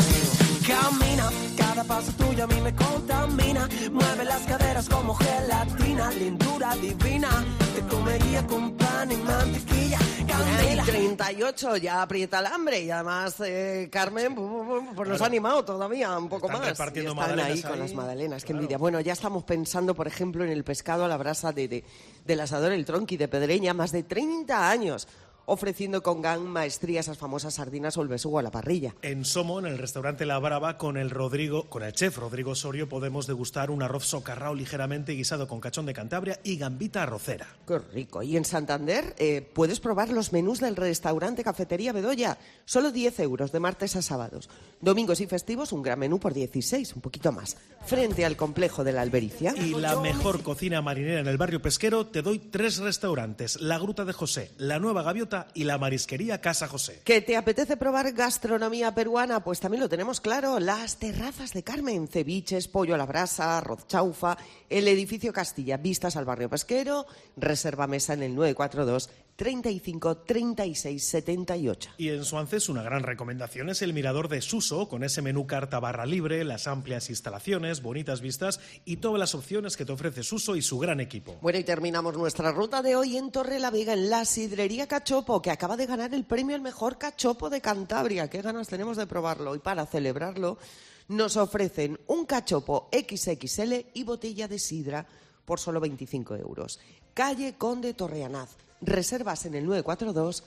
Camina, cada paso tuyo a mí me contamina. Mueve las caderas como gelatina, lindura divina. Te comería con pan y mantequilla. El 38 ya aprieta el hambre y además Carmen pues nos ha animado todavía un poco más. Están ahí con las magdalenas, qué envidia. Bueno, ya estamos pensando, por ejemplo, en el pescado a la brasa del asador El Tronqui de Pedreña, más de 30 años. Ofreciendo con gran maestría esas famosas sardinas o el besugo a la parrilla. En Somo, en el restaurante La Brava, con el chef Rodrigo Osorio, podemos degustar un arroz socarrao ligeramente guisado con cachón de Cantabria y gambita arrocera. ¡Qué rico! Y en Santander puedes probar los menús del restaurante Cafetería Bedoya. Solo 10 euros de martes a sábados. Domingos y festivos, un gran menú por 16, un poquito más. Frente al complejo de la Albericia. Y la mejor cocina marinera en el barrio pesquero, te doy 3 restaurantes. La Gruta de José, La Nueva Gaviota y la marisquería Casa José. ¿Que te apetece probar gastronomía peruana? Pues también lo tenemos claro. Las terrazas de Carmen, ceviches, pollo a la brasa, arroz chaufa, el edificio Castilla, vistas al barrio pesquero, reserva mesa en el 942 35 36 78. Y en Suances una gran recomendación es el mirador de Suso, con ese menú carta barra libre, las amplias instalaciones, bonitas vistas y todas las opciones que te ofrece Suso y su gran equipo. Bueno, y terminamos nuestra ruta de hoy en Torrelavega, en la sidrería Cachopo, que acaba de ganar el premio al mejor cachopo de Cantabria. Qué ganas tenemos de probarlo. Y para celebrarlo nos ofrecen un cachopo XXL y botella de sidra por solo 25 euros. Calle Conde Torreanaz. Reservas en el 942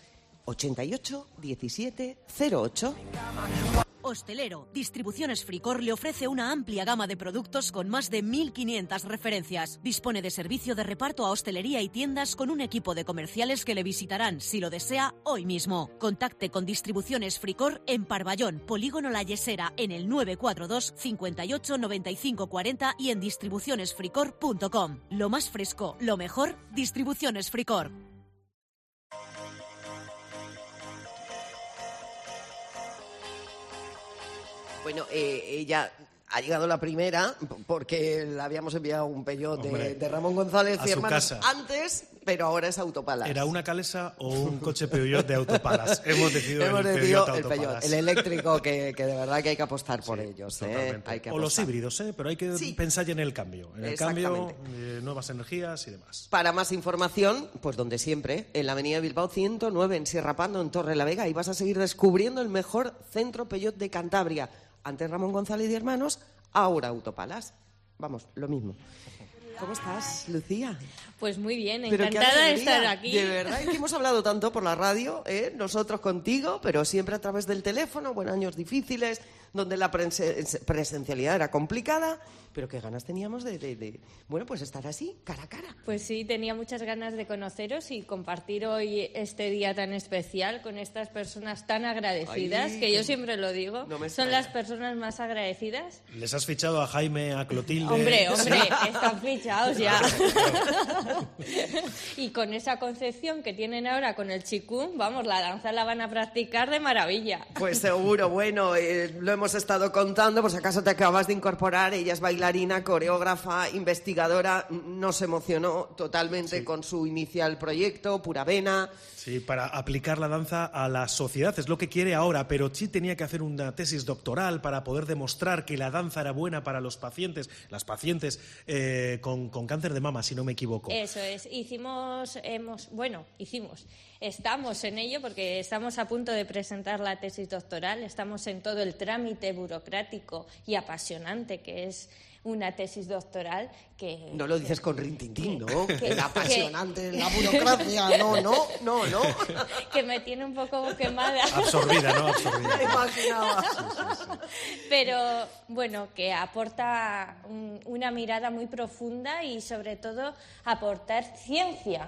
88 17 08. Hostelero, Distribuciones Fricor le ofrece una amplia gama de productos con más de 1.500 referencias. Dispone de servicio de reparto a hostelería y tiendas con un equipo de comerciales que le visitarán, si lo desea, hoy mismo. Contacte con Distribuciones Fricor en Parvallón, Polígono La Yesera, en el 942 58 95 40 y en distribucionesfricor.com. Lo más fresco, lo mejor, Distribuciones Fricor. Bueno, ella ha llegado la primera porque le habíamos enviado un Peugeot de Ramón González y hermanos antes, pero ahora es Autopalas. ¿Era una Calesa o un coche Peugeot de Autopalas? Hemos decidido el Peugeot, el eléctrico, que de verdad que hay que apostar por ellos. Hay que o los híbridos, pero hay que pensar ya en el cambio. En el cambio, nuevas energías y demás. Para más información, pues donde siempre, en la avenida Bilbao 109, en Sierra Pando, en Torrelavega, y vas a seguir descubriendo el mejor centro Peugeot de Cantabria. Antes Ramón González y hermanos, ahora Autopalas. Vamos, lo mismo. ¿Cómo estás, Lucía? Pues muy bien, encantada de estar aquí. De verdad, es que hemos hablado tanto por la radio, nosotros contigo, pero siempre a través del teléfono, años difíciles, donde la presencialidad era complicada, pero qué ganas teníamos de bueno, pues estar así, cara a cara. Pues sí, tenía muchas ganas de conoceros y compartir hoy este día tan especial con estas personas tan agradecidas, que yo siempre lo digo, son las personas más agradecidas. ¿Les has fichado a Jaime, a Clotilde? Hombre, están fichados ya. Y con esa concepción que tienen ahora con el chikung, vamos, la danza la van a practicar de maravilla. Pues seguro, bueno, lo hemos estado contando, por si acaso te acabas de incorporar, ella es bailarina, coreógrafa, investigadora, nos emocionó totalmente con su inicial proyecto, Pura Vena. Sí, para aplicar la danza a la sociedad, es lo que quiere ahora, pero sí tenía que hacer una tesis doctoral para poder demostrar que la danza era buena para los pacientes, las pacientes con cáncer de mama, si no me equivoco. Eso es, estamos en ello porque estamos a punto de presentar la tesis doctoral, estamos en todo el trámite burocrático y apasionante que es una tesis doctoral que... No lo dices con rintintín, ¿no? Que era apasionante la burocracia, no. Que me tiene un poco quemada. Absorbida, ¿no? Absorbida. Me imaginaba. Pero, bueno, que aporta una mirada muy profunda y, sobre todo, aportar ciencia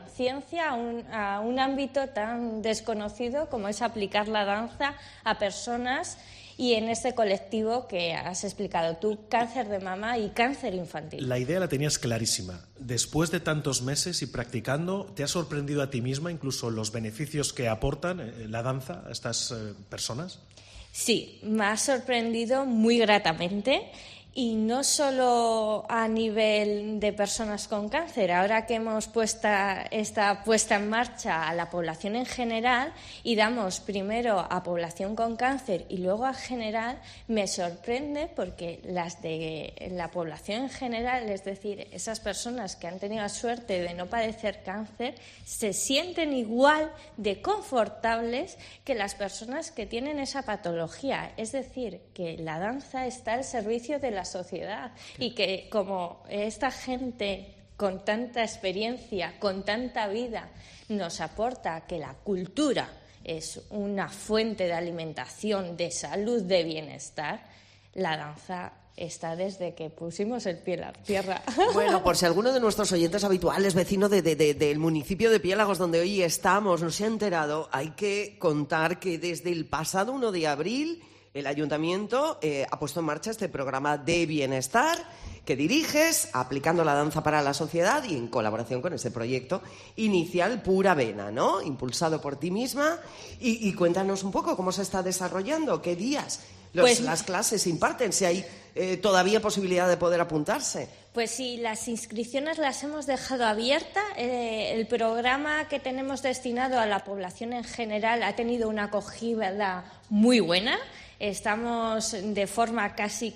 a un ámbito tan desconocido como es aplicar la danza a personas. Y en este colectivo que has explicado tú, cáncer de mama y cáncer infantil. La idea la tenías clarísima. Después de tantos meses y practicando, ¿te ha sorprendido a ti misma incluso los beneficios que aportan la danza a estas personas? Sí, me ha sorprendido muy gratamente. Y no solo a nivel de personas con cáncer, ahora que hemos puesta en marcha a la población en general y damos primero a población con cáncer y luego a general, me sorprende porque las de la población en general, es decir, esas personas que han tenido la suerte de no padecer cáncer, se sienten igual de confortables que las personas que tienen esa patología. Es decir, que la danza está al servicio de la sociedad y que como esta gente con tanta experiencia, con tanta vida, nos aporta que la cultura es una fuente de alimentación, de salud, de bienestar, la danza está desde que pusimos el pie en la tierra. Bueno, por si alguno de nuestros oyentes habituales, vecino del municipio de Piélagos, donde hoy estamos, no se ha enterado, hay que contar que desde el pasado 1 de abril el Ayuntamiento ha puesto en marcha este programa de bienestar que diriges, aplicando la danza para la sociedad y en colaboración con ese proyecto inicial Pura Vena, ¿no? Impulsado por ti misma. Y cuéntanos un poco cómo se está desarrollando, qué días las clases se imparten, si hay todavía posibilidad de poder apuntarse. Pues sí, las inscripciones las hemos dejado abiertas. El programa que tenemos destinado a la población en general ha tenido una acogida muy buena. Estamos de forma casi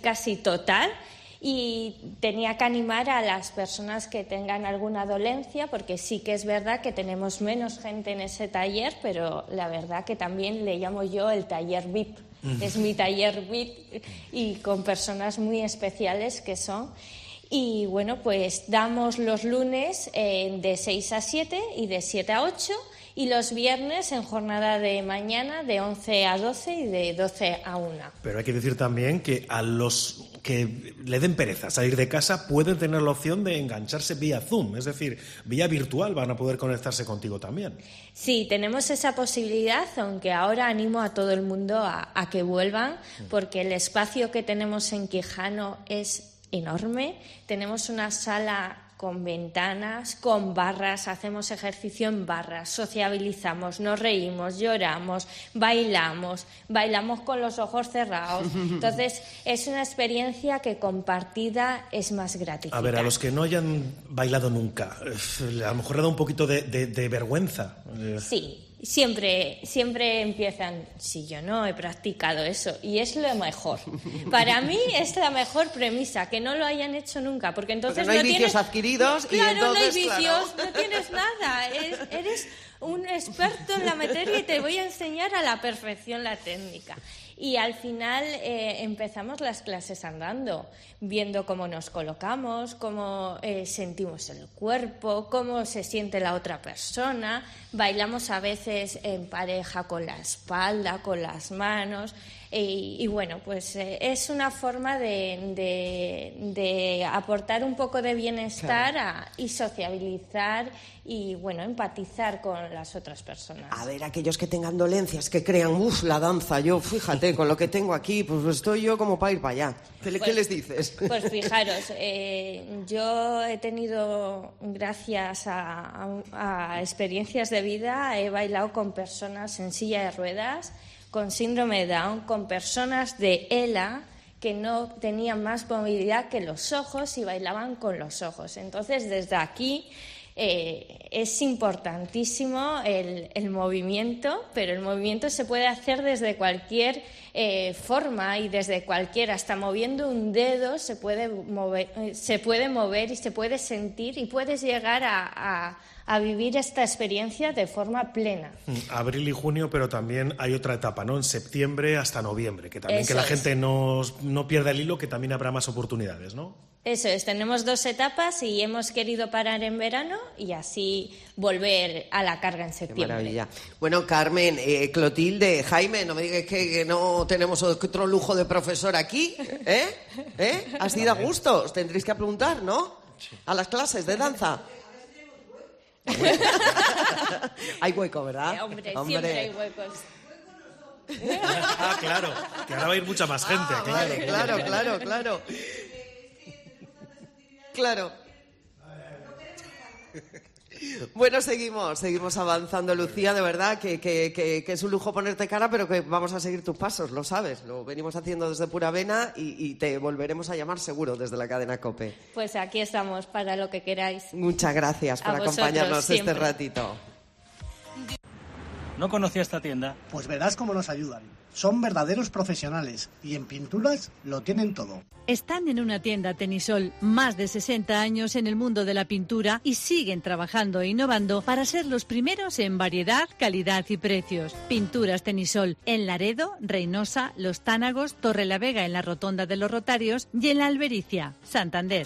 total y tenía que animar a las personas que tengan alguna dolencia, porque sí que es verdad que tenemos menos gente en ese taller, pero la verdad que también le llamo yo el taller VIP. Es mi taller VIP y con personas muy especiales que son. Y bueno, pues damos los lunes de 6 a 7 y de 7 a 8 y los viernes en jornada de mañana de 11 a 12 y de 12 a 1. Pero hay que decir también que a los que le den pereza salir de casa pueden tener la opción de engancharse vía Zoom, es decir, vía virtual van a poder conectarse contigo también. Sí, tenemos esa posibilidad, aunque ahora animo a todo el mundo a que vuelvan, porque el espacio que tenemos en Quijano es enorme. Tenemos una sala con ventanas, con barras, hacemos ejercicio en barras, sociabilizamos, nos reímos, lloramos, bailamos con los ojos cerrados. Entonces, es una experiencia que compartida es más gratificante. A ver, a los que no hayan bailado nunca, a lo mejor le da un poquito de vergüenza. Sí. Siempre empiezan, si yo no he practicado eso, y es lo mejor. Para mí es la mejor premisa, que no lo hayan hecho nunca, porque entonces no hay vicios adquiridos. Claro, y entonces, no hay vicios, no tienes nada, eres un experto en la materia y te voy a enseñar a la perfección la técnica. Y al final empezamos las clases andando, viendo cómo nos colocamos, cómo sentimos el cuerpo, cómo se siente la otra persona. Bailamos a veces en pareja con la espalda, con las manos. Y bueno, pues es una forma de aportar un poco de bienestar y sociabilizar y, bueno, empatizar con las otras personas. A ver, aquellos que tengan dolencias, que crean, la danza, yo, fíjate, con lo que tengo aquí, pues estoy yo como para ir para allá. ¿Qué les dices? Pues fijaros, yo he tenido, gracias a experiencias de vida, he bailado con personas en silla de ruedas, con síndrome de Down, con personas de ELA que no tenían más movilidad que los ojos y bailaban con los ojos. Entonces, desde aquí es importantísimo el movimiento, pero el movimiento se puede hacer desde cualquier forma y desde cualquier, hasta moviendo un dedo se puede mover y se puede sentir y puedes llegar a vivir esta experiencia de forma plena. Abril y junio, pero también hay otra etapa, ¿no? En septiembre hasta noviembre, que también que la gente no pierda el hilo, que también habrá más oportunidades, ¿no? Eso es, tenemos 2 etapas y hemos querido parar en verano y así volver a la carga en septiembre. Qué maravilla. Bueno, Carmen, Clotilde, Jaime, no me digas que no tenemos otro lujo de profesor aquí, ¿eh? Así da gusto, os tendréis que apuntar, ¿no? A las clases de danza. Hay hueco, ¿verdad? Hombre, siempre hay huecos. Ah, claro, que ahora va a ir mucha más gente. Claro. Bueno, seguimos avanzando, Lucía, de verdad que es un lujo ponerte cara, pero que vamos a seguir tus pasos, lo sabes, lo venimos haciendo desde pura vena y te volveremos a llamar seguro desde la cadena COPE. Pues aquí estamos para lo que queráis. Muchas gracias por acompañarnos siempre. este ratito. ¿No conocía esta tienda? Pues verás cómo nos ayudan. Son verdaderos profesionales y en pinturas lo tienen todo. Están en una tienda Tenisol, más de 60 años en el mundo de la pintura y siguen trabajando e innovando para ser los primeros en variedad, calidad y precios. Pinturas Tenisol en Laredo, Reynosa, Los Tánagos, Torrelavega en la Rotonda de los Rotarios y en La Albericia, Santander.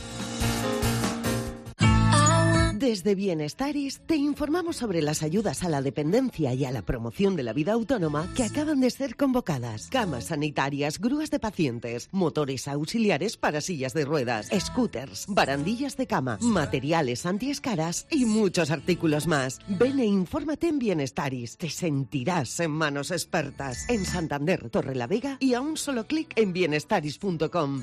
Desde Bienestaris te informamos sobre las ayudas a la dependencia y a la promoción de la vida autónoma que acaban de ser convocadas. Camas sanitarias, grúas de pacientes, motores auxiliares para sillas de ruedas, scooters, barandillas de cama, materiales antiescaras y muchos artículos más. Ven e infórmate en Bienestaris. Te sentirás en manos expertas. En Santander, Torrelavega y a un solo clic en bienestaris.com.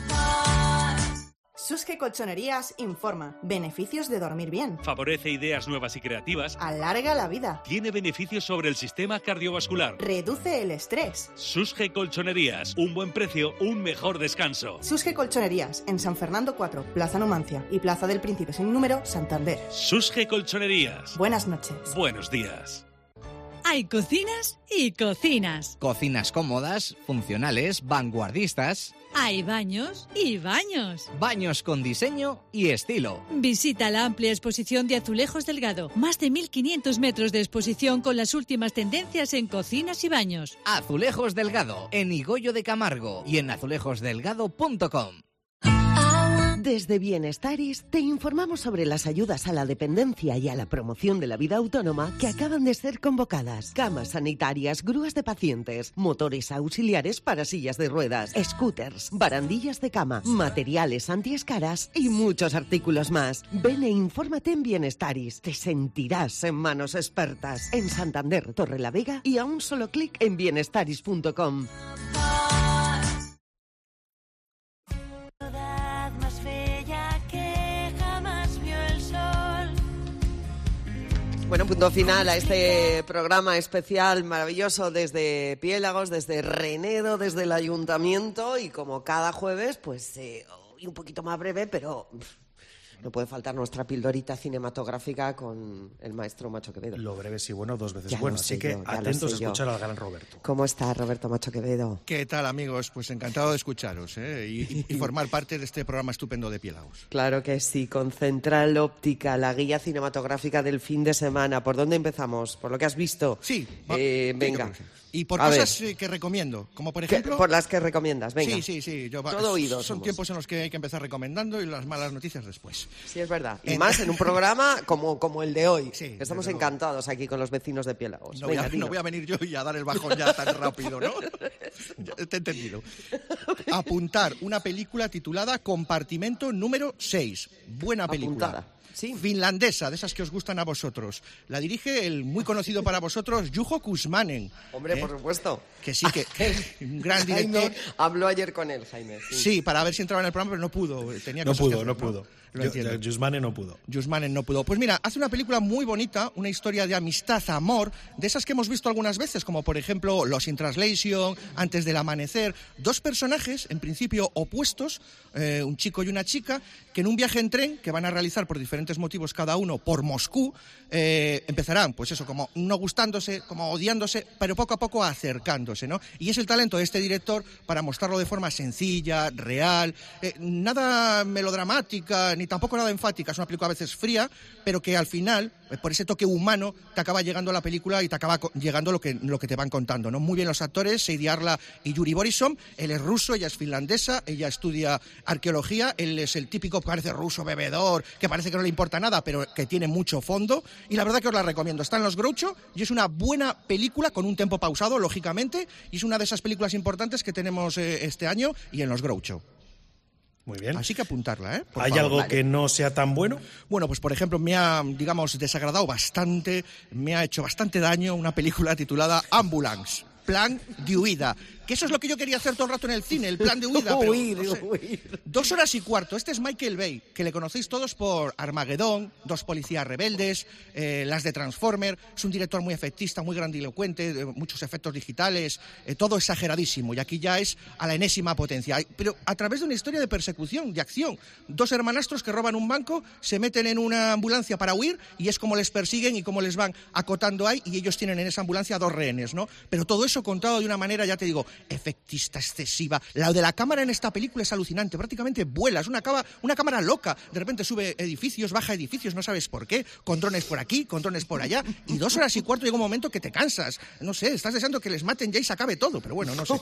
Susge Colchonerías informa. Beneficios de dormir bien. Favorece ideas nuevas y creativas. Alarga la vida. Tiene beneficios sobre el sistema cardiovascular. Reduce el estrés. Susge Colchonerías. Un buen precio, un mejor descanso. Susge Colchonerías, en San Fernando 4, Plaza Numancia y Plaza del Príncipe sin número, Santander. Susge Colchonerías. Buenas noches. Buenos días. Hay cocinas y cocinas. Cocinas cómodas, funcionales, vanguardistas. Hay baños y baños. Baños con diseño y estilo. Visita la amplia exposición de Azulejos Delgado. Más de 1.500 metros de exposición con las últimas tendencias en cocinas y baños. Azulejos Delgado, en Higoyo de Camargo y en azulejosdelgado.com. Desde Bienestaris te informamos sobre las ayudas a la dependencia y a la promoción de la vida autónoma que acaban de ser convocadas. Camas sanitarias, grúas de pacientes, motores auxiliares para sillas de ruedas, scooters, barandillas de cama, materiales antiescaras y muchos artículos más. Ven e infórmate en Bienestaris. Te sentirás en manos expertas. En Santander, Torrelavega y a un solo clic en bienestaris.com. Bueno, punto final a este programa especial maravilloso desde Piélagos, desde Renedo, desde el Ayuntamiento y como cada jueves, pues hoy un poquito más breve, pero no puede faltar nuestra pildorita cinematográfica con el maestro Macho Quevedo. Lo breve sí bueno, 2 veces Ya bueno, lo sé así que yo, ya atentos lo a sé escuchar yo. al gran Roberto. ¿Cómo está Roberto Macho Quevedo? ¿Qué tal, amigos? Pues encantado de escucharos y formar parte de este programa estupendo de Piélagos. Claro que sí, con Central Óptica, la guía cinematográfica del fin de semana. ¿Por dónde empezamos? ¿Por lo que has visto? Sí. Venga. Y por A cosas ver. que recomiendo, como por ejemplo... Por las que recomiendas, venga. Sí. Todo oídos son somos. tiempos en los que hay que empezar recomendando y las malas noticias después. Sí, es verdad. Y más en un programa como el de hoy. Sí, Estamos desde luego. encantados aquí con los vecinos de Piélagos. No Venga, voy a venir yo y a dar el bajón ya tan rápido, ¿no? Te he entendido. Apuntar una película titulada Compartimento número 6. Buena película. Apuntada. Sí. Finlandesa, de esas que os gustan a vosotros. La dirige el muy conocido para vosotros, Juho Kuusmanen. Hombre, por supuesto. Que sí, que un gran director. Jaime, habló ayer con él, Jaime. Sí, para ver si entraba en el programa, pero no pudo. Tenía No cosas que pudo, hacer, no pudo. Lo entiendo. Kuusmanen no pudo. Kuusmanen no pudo. Pues mira, hace una película muy bonita, una historia de amistad, amor, de esas que hemos visto algunas veces, como por ejemplo Lost in Translation, Antes del amanecer. Dos personajes, en principio opuestos, un chico y una chica, que en un viaje en tren, que van a realizar por diferentes motivos cada uno por Moscú, empezarán, pues eso, como no gustándose, como odiándose, pero poco a poco acercándose, ¿no? Y es el talento de este director para mostrarlo de forma sencilla, real, nada melodramática, ni tampoco nada enfática. Es una película a veces fría, pero que al final, por ese toque humano, te acaba llegando la película y te acaba llegando lo que te van contando, ¿no? Muy bien los actores, Heidi Arla y Yuri Borisov. Él es ruso, ella es finlandesa, ella estudia arqueología, él es el típico que parece ruso bebedor, que parece que no le importa nada, pero que tiene mucho fondo, y la verdad que os la recomiendo. Está en Los Groucho y es una buena película con un tempo pausado, lógicamente, y es una de esas películas importantes que tenemos este año y en Los Groucho. Muy bien. Así que apuntarla, ¿eh? ¿Hay algo que no sea tan bueno? Bueno, pues por ejemplo, me ha, digamos, desagradado bastante, me ha hecho bastante daño una película titulada Ambulance, Plan de huida. Que eso es lo que yo quería hacer todo el rato en el cine, el plan de huida. Pero, huir. 2 horas y cuarto. Este es Michael Bay, que le conocéis todos por Armagedón, Dos policías rebeldes, las de Transformer. Es un director muy efectista, muy grandilocuente, muchos efectos digitales, todo exageradísimo. Y aquí ya es a la enésima potencia. Pero a través de una historia de persecución, de acción. 2 hermanastros que roban un banco, se meten en una ambulancia para huir y es como les persiguen y cómo les van acotando ahí, y ellos tienen en esa ambulancia 2 rehenes, ¿no? Pero todo eso contado de una manera, ya te digo, efectista, excesiva. La de la cámara en esta película es alucinante, prácticamente vuela, es una cámara loca, de repente sube edificios, baja edificios, no sabes por qué, con drones por aquí, con drones por allá, y 2 horas y cuarto llega un momento que te cansas, no sé, estás deseando que les maten ya y se acabe todo, pero bueno, no sé.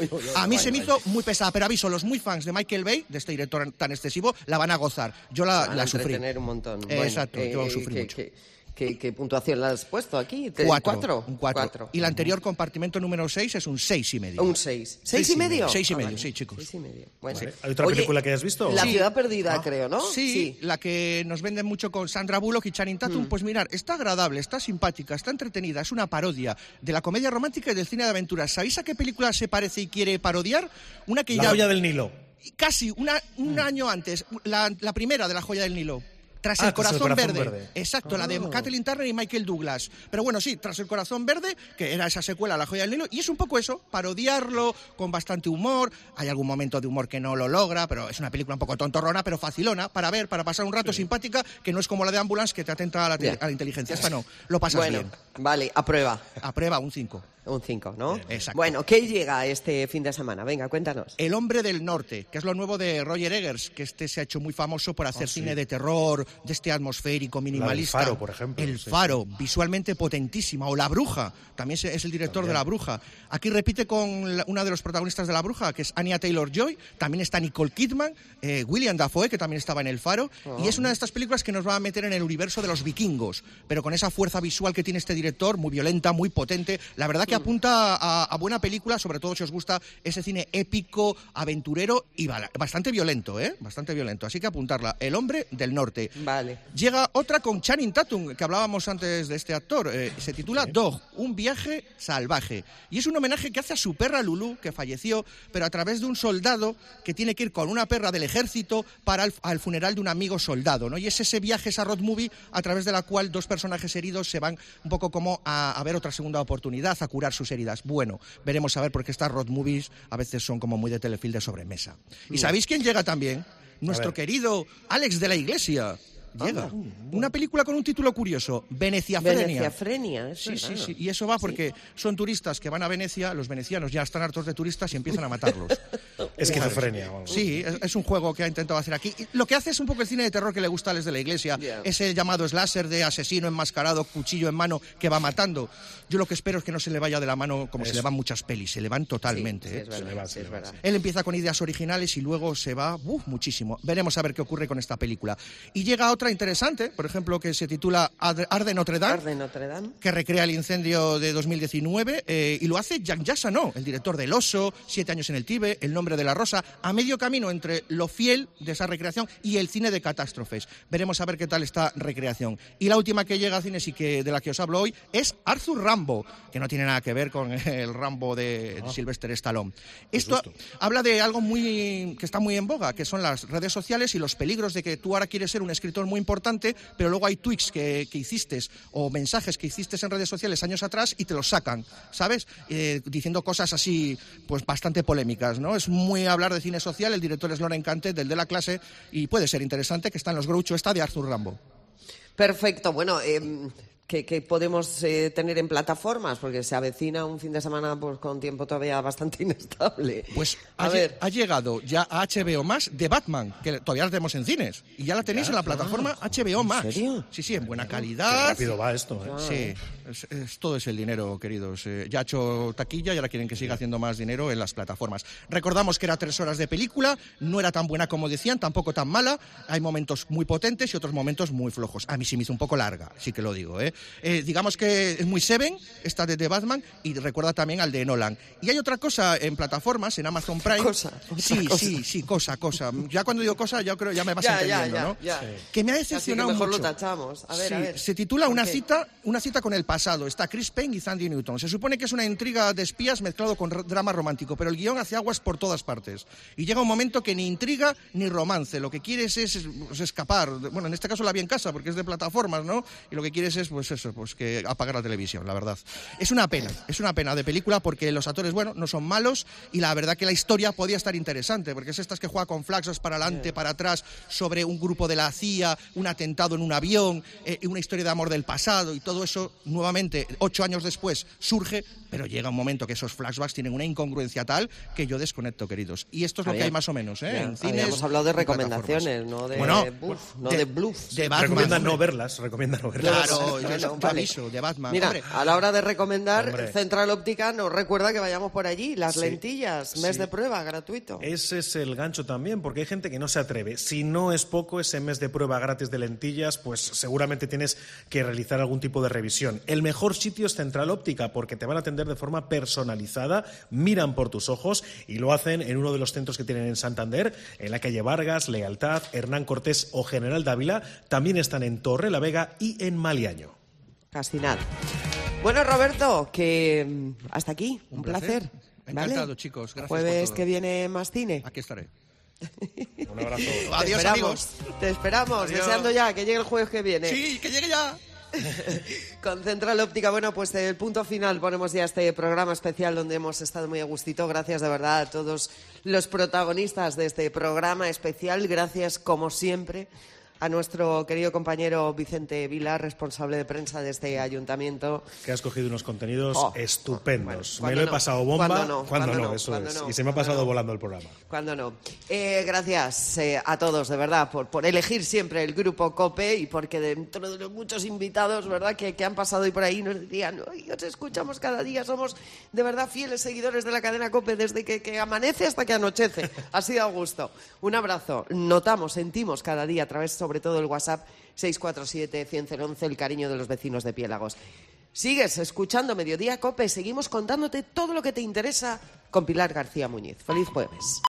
A mí se me hizo muy pesada, pero aviso, los muy fans de Michael Bay, de este director tan excesivo, la van a gozar. Yo la sufrí. Un montón. Exacto, yo sufrí mucho. ¿Qué puntuación le has puesto aquí? 4. Un 4. Y el anterior compartimento número 6 es un 6,5. Un 6. ¿6,5? 6,5, sí, chicos. 6,5. Bueno, vale. ¿Hay otra película que hayas visto? La ciudad perdida, creo, ¿no? Sí, la que nos venden mucho con Sandra Bullock y Channing Tatum. Pues mirar, está agradable, está simpática, está entretenida. Es una parodia de la comedia romántica y del cine de aventuras. ¿Sabéis a qué película se parece y quiere parodiar? Una que La joya del Nilo. Casi, un año antes. La primera de La joya del Nilo. Tras el corazón verde. Exacto, la de Kathleen Turner y Michael Douglas. Pero bueno, sí, Tras el corazón verde, que era esa secuela, La joya del Nilo, y es un poco eso, parodiarlo con bastante humor. Hay algún momento de humor que no lo logra, pero es una película un poco tontorrona, pero facilona, para ver, para pasar un rato simpática, que no es como la de Ambulance, que te atenta a la inteligencia. Esta no, lo pasas bien. Vale, aprueba. Aprueba, un 5. Un 5, ¿no? Exacto. Bueno, ¿qué llega este fin de semana? Venga, cuéntanos. El hombre del norte, que es lo nuevo de Roger Eggers, que se ha hecho muy famoso por hacer cine de terror, de este atmosférico, minimalista. El Faro, por ejemplo. El Faro, visualmente potentísima. O La Bruja, también es el director de La Bruja. Aquí repite con una de los protagonistas de La Bruja, que es Anya Taylor-Joy. También está Nicole Kidman, William Dafoe, que también estaba en El Faro. Y es una de estas películas que nos va a meter en el universo de los vikingos, pero con esa fuerza visual que tiene este director, muy violenta, muy potente. La verdad que apunta a buena película, sobre todo si os gusta ese cine épico, aventurero y bastante violento, ¿eh? Bastante violento. Así que apuntarla. El hombre del norte. Vale. Llega otra con Channing Tatum, que hablábamos antes de este actor. Se titula Dog, un viaje salvaje. Y es un homenaje que hace a su perra Lulu, que falleció, pero a través de un soldado que tiene que ir con una perra del ejército para al funeral de un amigo soldado, ¿no? Y es ese viaje, esa road movie, a través de la cual 2 personajes heridos se van un poco como a ver otra segunda oportunidad, a curar sus heridas. Bueno, veremos a ver, porque estas road movies a veces son como muy de telefilm de sobremesa. ¿Y sabéis quién llega también? Nuestro querido Alex de la Iglesia. Llega. Una película con un título curioso, Veneciafrenia. Veneciafrenia, sí. Y eso va porque son turistas que van a Venecia, los venecianos ya están hartos de turistas y empiezan a matarlos. Esquizofrenia. Sí, es un juego que ha intentado hacer aquí. Y lo que hace es un poco el cine de terror que le gusta a Alex de la Iglesia. Ese llamado slasher de asesino enmascarado, cuchillo en mano, que va matando. Yo lo que espero es que no se le vaya de la mano como se le van muchas pelis, se le van totalmente. Sí, es verdad. Él empieza con ideas originales y luego se va muchísimo. Veremos a ver qué ocurre con esta película. Y llega otra otra interesante, por ejemplo, que se titula Arde Notre Dame, que recrea el incendio de 2019, y lo hace Jean Chazanov, el director del Oso, 7 años en el Tíbet, El nombre de la rosa, a medio camino entre lo fiel de esa recreación y el cine de catástrofes. Veremos a ver qué tal esta recreación. Y la última que llega a cines y de la que os hablo hoy es Arthur Rambo, que no tiene nada que ver con el Rambo de Sylvester Stallone. Esto habla de algo que está muy en boga, que son las redes sociales y los peligros de que tú ahora quieres ser un escritor muy importante, pero luego hay tweets que hiciste o mensajes que hiciste en redes sociales años atrás y te los sacan, ¿sabes? Diciendo cosas así, pues bastante polémicas, ¿no? Es muy hablar de cine social, el director es Loren Cantet, del de La Clase, y puede ser interesante, que está en Los Groucho, está de Arthur Rambo. Perfecto, bueno, que podemos tener en plataformas, porque se avecina un fin de semana pues con tiempo todavía bastante inestable. Pues ha llegado ya a HBO Más de Batman, que todavía la tenemos en cines, y ya la tenéis en la plataforma HBO Más. ¿En serio? Sí, en buena calidad. Qué rápido va esto, ¿eh? Sí, todo es el dinero, queridos. Ya ha hecho taquilla y ahora quieren que siga haciendo más dinero en las plataformas. Recordamos que era 3 horas de película, no era tan buena como decían, tampoco tan mala. Hay momentos muy potentes y otros momentos muy flojos. A mí sí me hizo un poco larga, sí que lo digo, ¿eh? Digamos que es muy Seven, esta de Batman, y recuerda también al de Nolan. Y hay otra cosa en plataformas, en Amazon Prime. Cosa. Ya cuando digo cosa, yo creo ya me vas entendiendo, ¿no? Ya. Que me ha decepcionado mejor mucho. Lo tachamos. A ver. Se titula Una cita con el pasado. Está Chris Pine y Thandie Newton. Se supone que es una intriga de espías mezclado con drama romántico, pero el guión hace aguas por todas partes. Y llega un momento que ni intriga ni romance. Lo que quieres es escapar. Bueno, en este caso la vi en casa, porque es de plataformas, ¿no? Y lo que quieres es, pues eso, pues que apagar la televisión, la verdad. Es una pena de película, porque los actores, bueno, no son malos, y la verdad que la historia podía estar interesante, porque es estas que juega con flashbacks para adelante, para atrás, sobre un grupo de la CIA, un atentado en un avión, una historia de amor del pasado, y todo eso, nuevamente, 8 años después, surge, pero llega un momento que esos flashbacks tienen una incongruencia tal que yo desconecto, queridos. Y esto es lo que hay más o menos, ¿eh? En cines. Habíamos hablado de recomendaciones, no de bluff. De Batman. Recomiendan no verlas. Claro, yo aviso, de Batman. Mira, a la hora de recomendar, Central Óptica nos recuerda que vayamos por allí, las lentillas, mes de prueba, gratuito. Ese es el gancho también, porque hay gente que no se atreve. Si no es poco ese mes de prueba gratis de lentillas, pues seguramente tienes que realizar algún tipo de revisión. El mejor sitio es Central Óptica, porque te van a atender de forma personalizada, miran por tus ojos y lo hacen en uno de los centros que tienen en Santander, en la calle Vargas, Lealtad, Hernán Cortés o General Dávila. También están en Torre la Vega y en Maliaño. Casi nada. Bueno, Roberto, que hasta aquí. Un placer. Encantado, chicos. Gracias. Jueves que viene más cine. Aquí estaré. Un abrazo. Adiós, amigos. Te esperamos, Adiós. Deseando ya que llegue el jueves que viene. Sí, que llegue ya. Con Central Óptica, bueno, pues el punto final ponemos ya este programa especial donde hemos estado muy a gustito. Gracias de verdad a todos los protagonistas de este programa especial. Gracias, como siempre, a nuestro querido compañero Vicente Vila, responsable de prensa de este ayuntamiento. Que has cogido unos contenidos estupendos. Bueno, me lo he pasado bomba. Cuando no, eso es. Y se me ha pasado volando el programa. Cuando no. Gracias a todos, de verdad, por elegir siempre el grupo COPE, y porque dentro de los muchos invitados, ¿verdad?, que han pasado y por ahí nos decían, os escuchamos cada día, somos de verdad fieles seguidores de la cadena COPE desde que amanece hasta que anochece. Ha sido a gusto. Un abrazo. Notamos, sentimos cada día a través, sobre todo, el WhatsApp 647-100-11, el cariño de los vecinos de Piélagos. Sigues escuchando Mediodía COPE, seguimos contándote todo lo que te interesa con Pilar García Muñiz. Feliz jueves.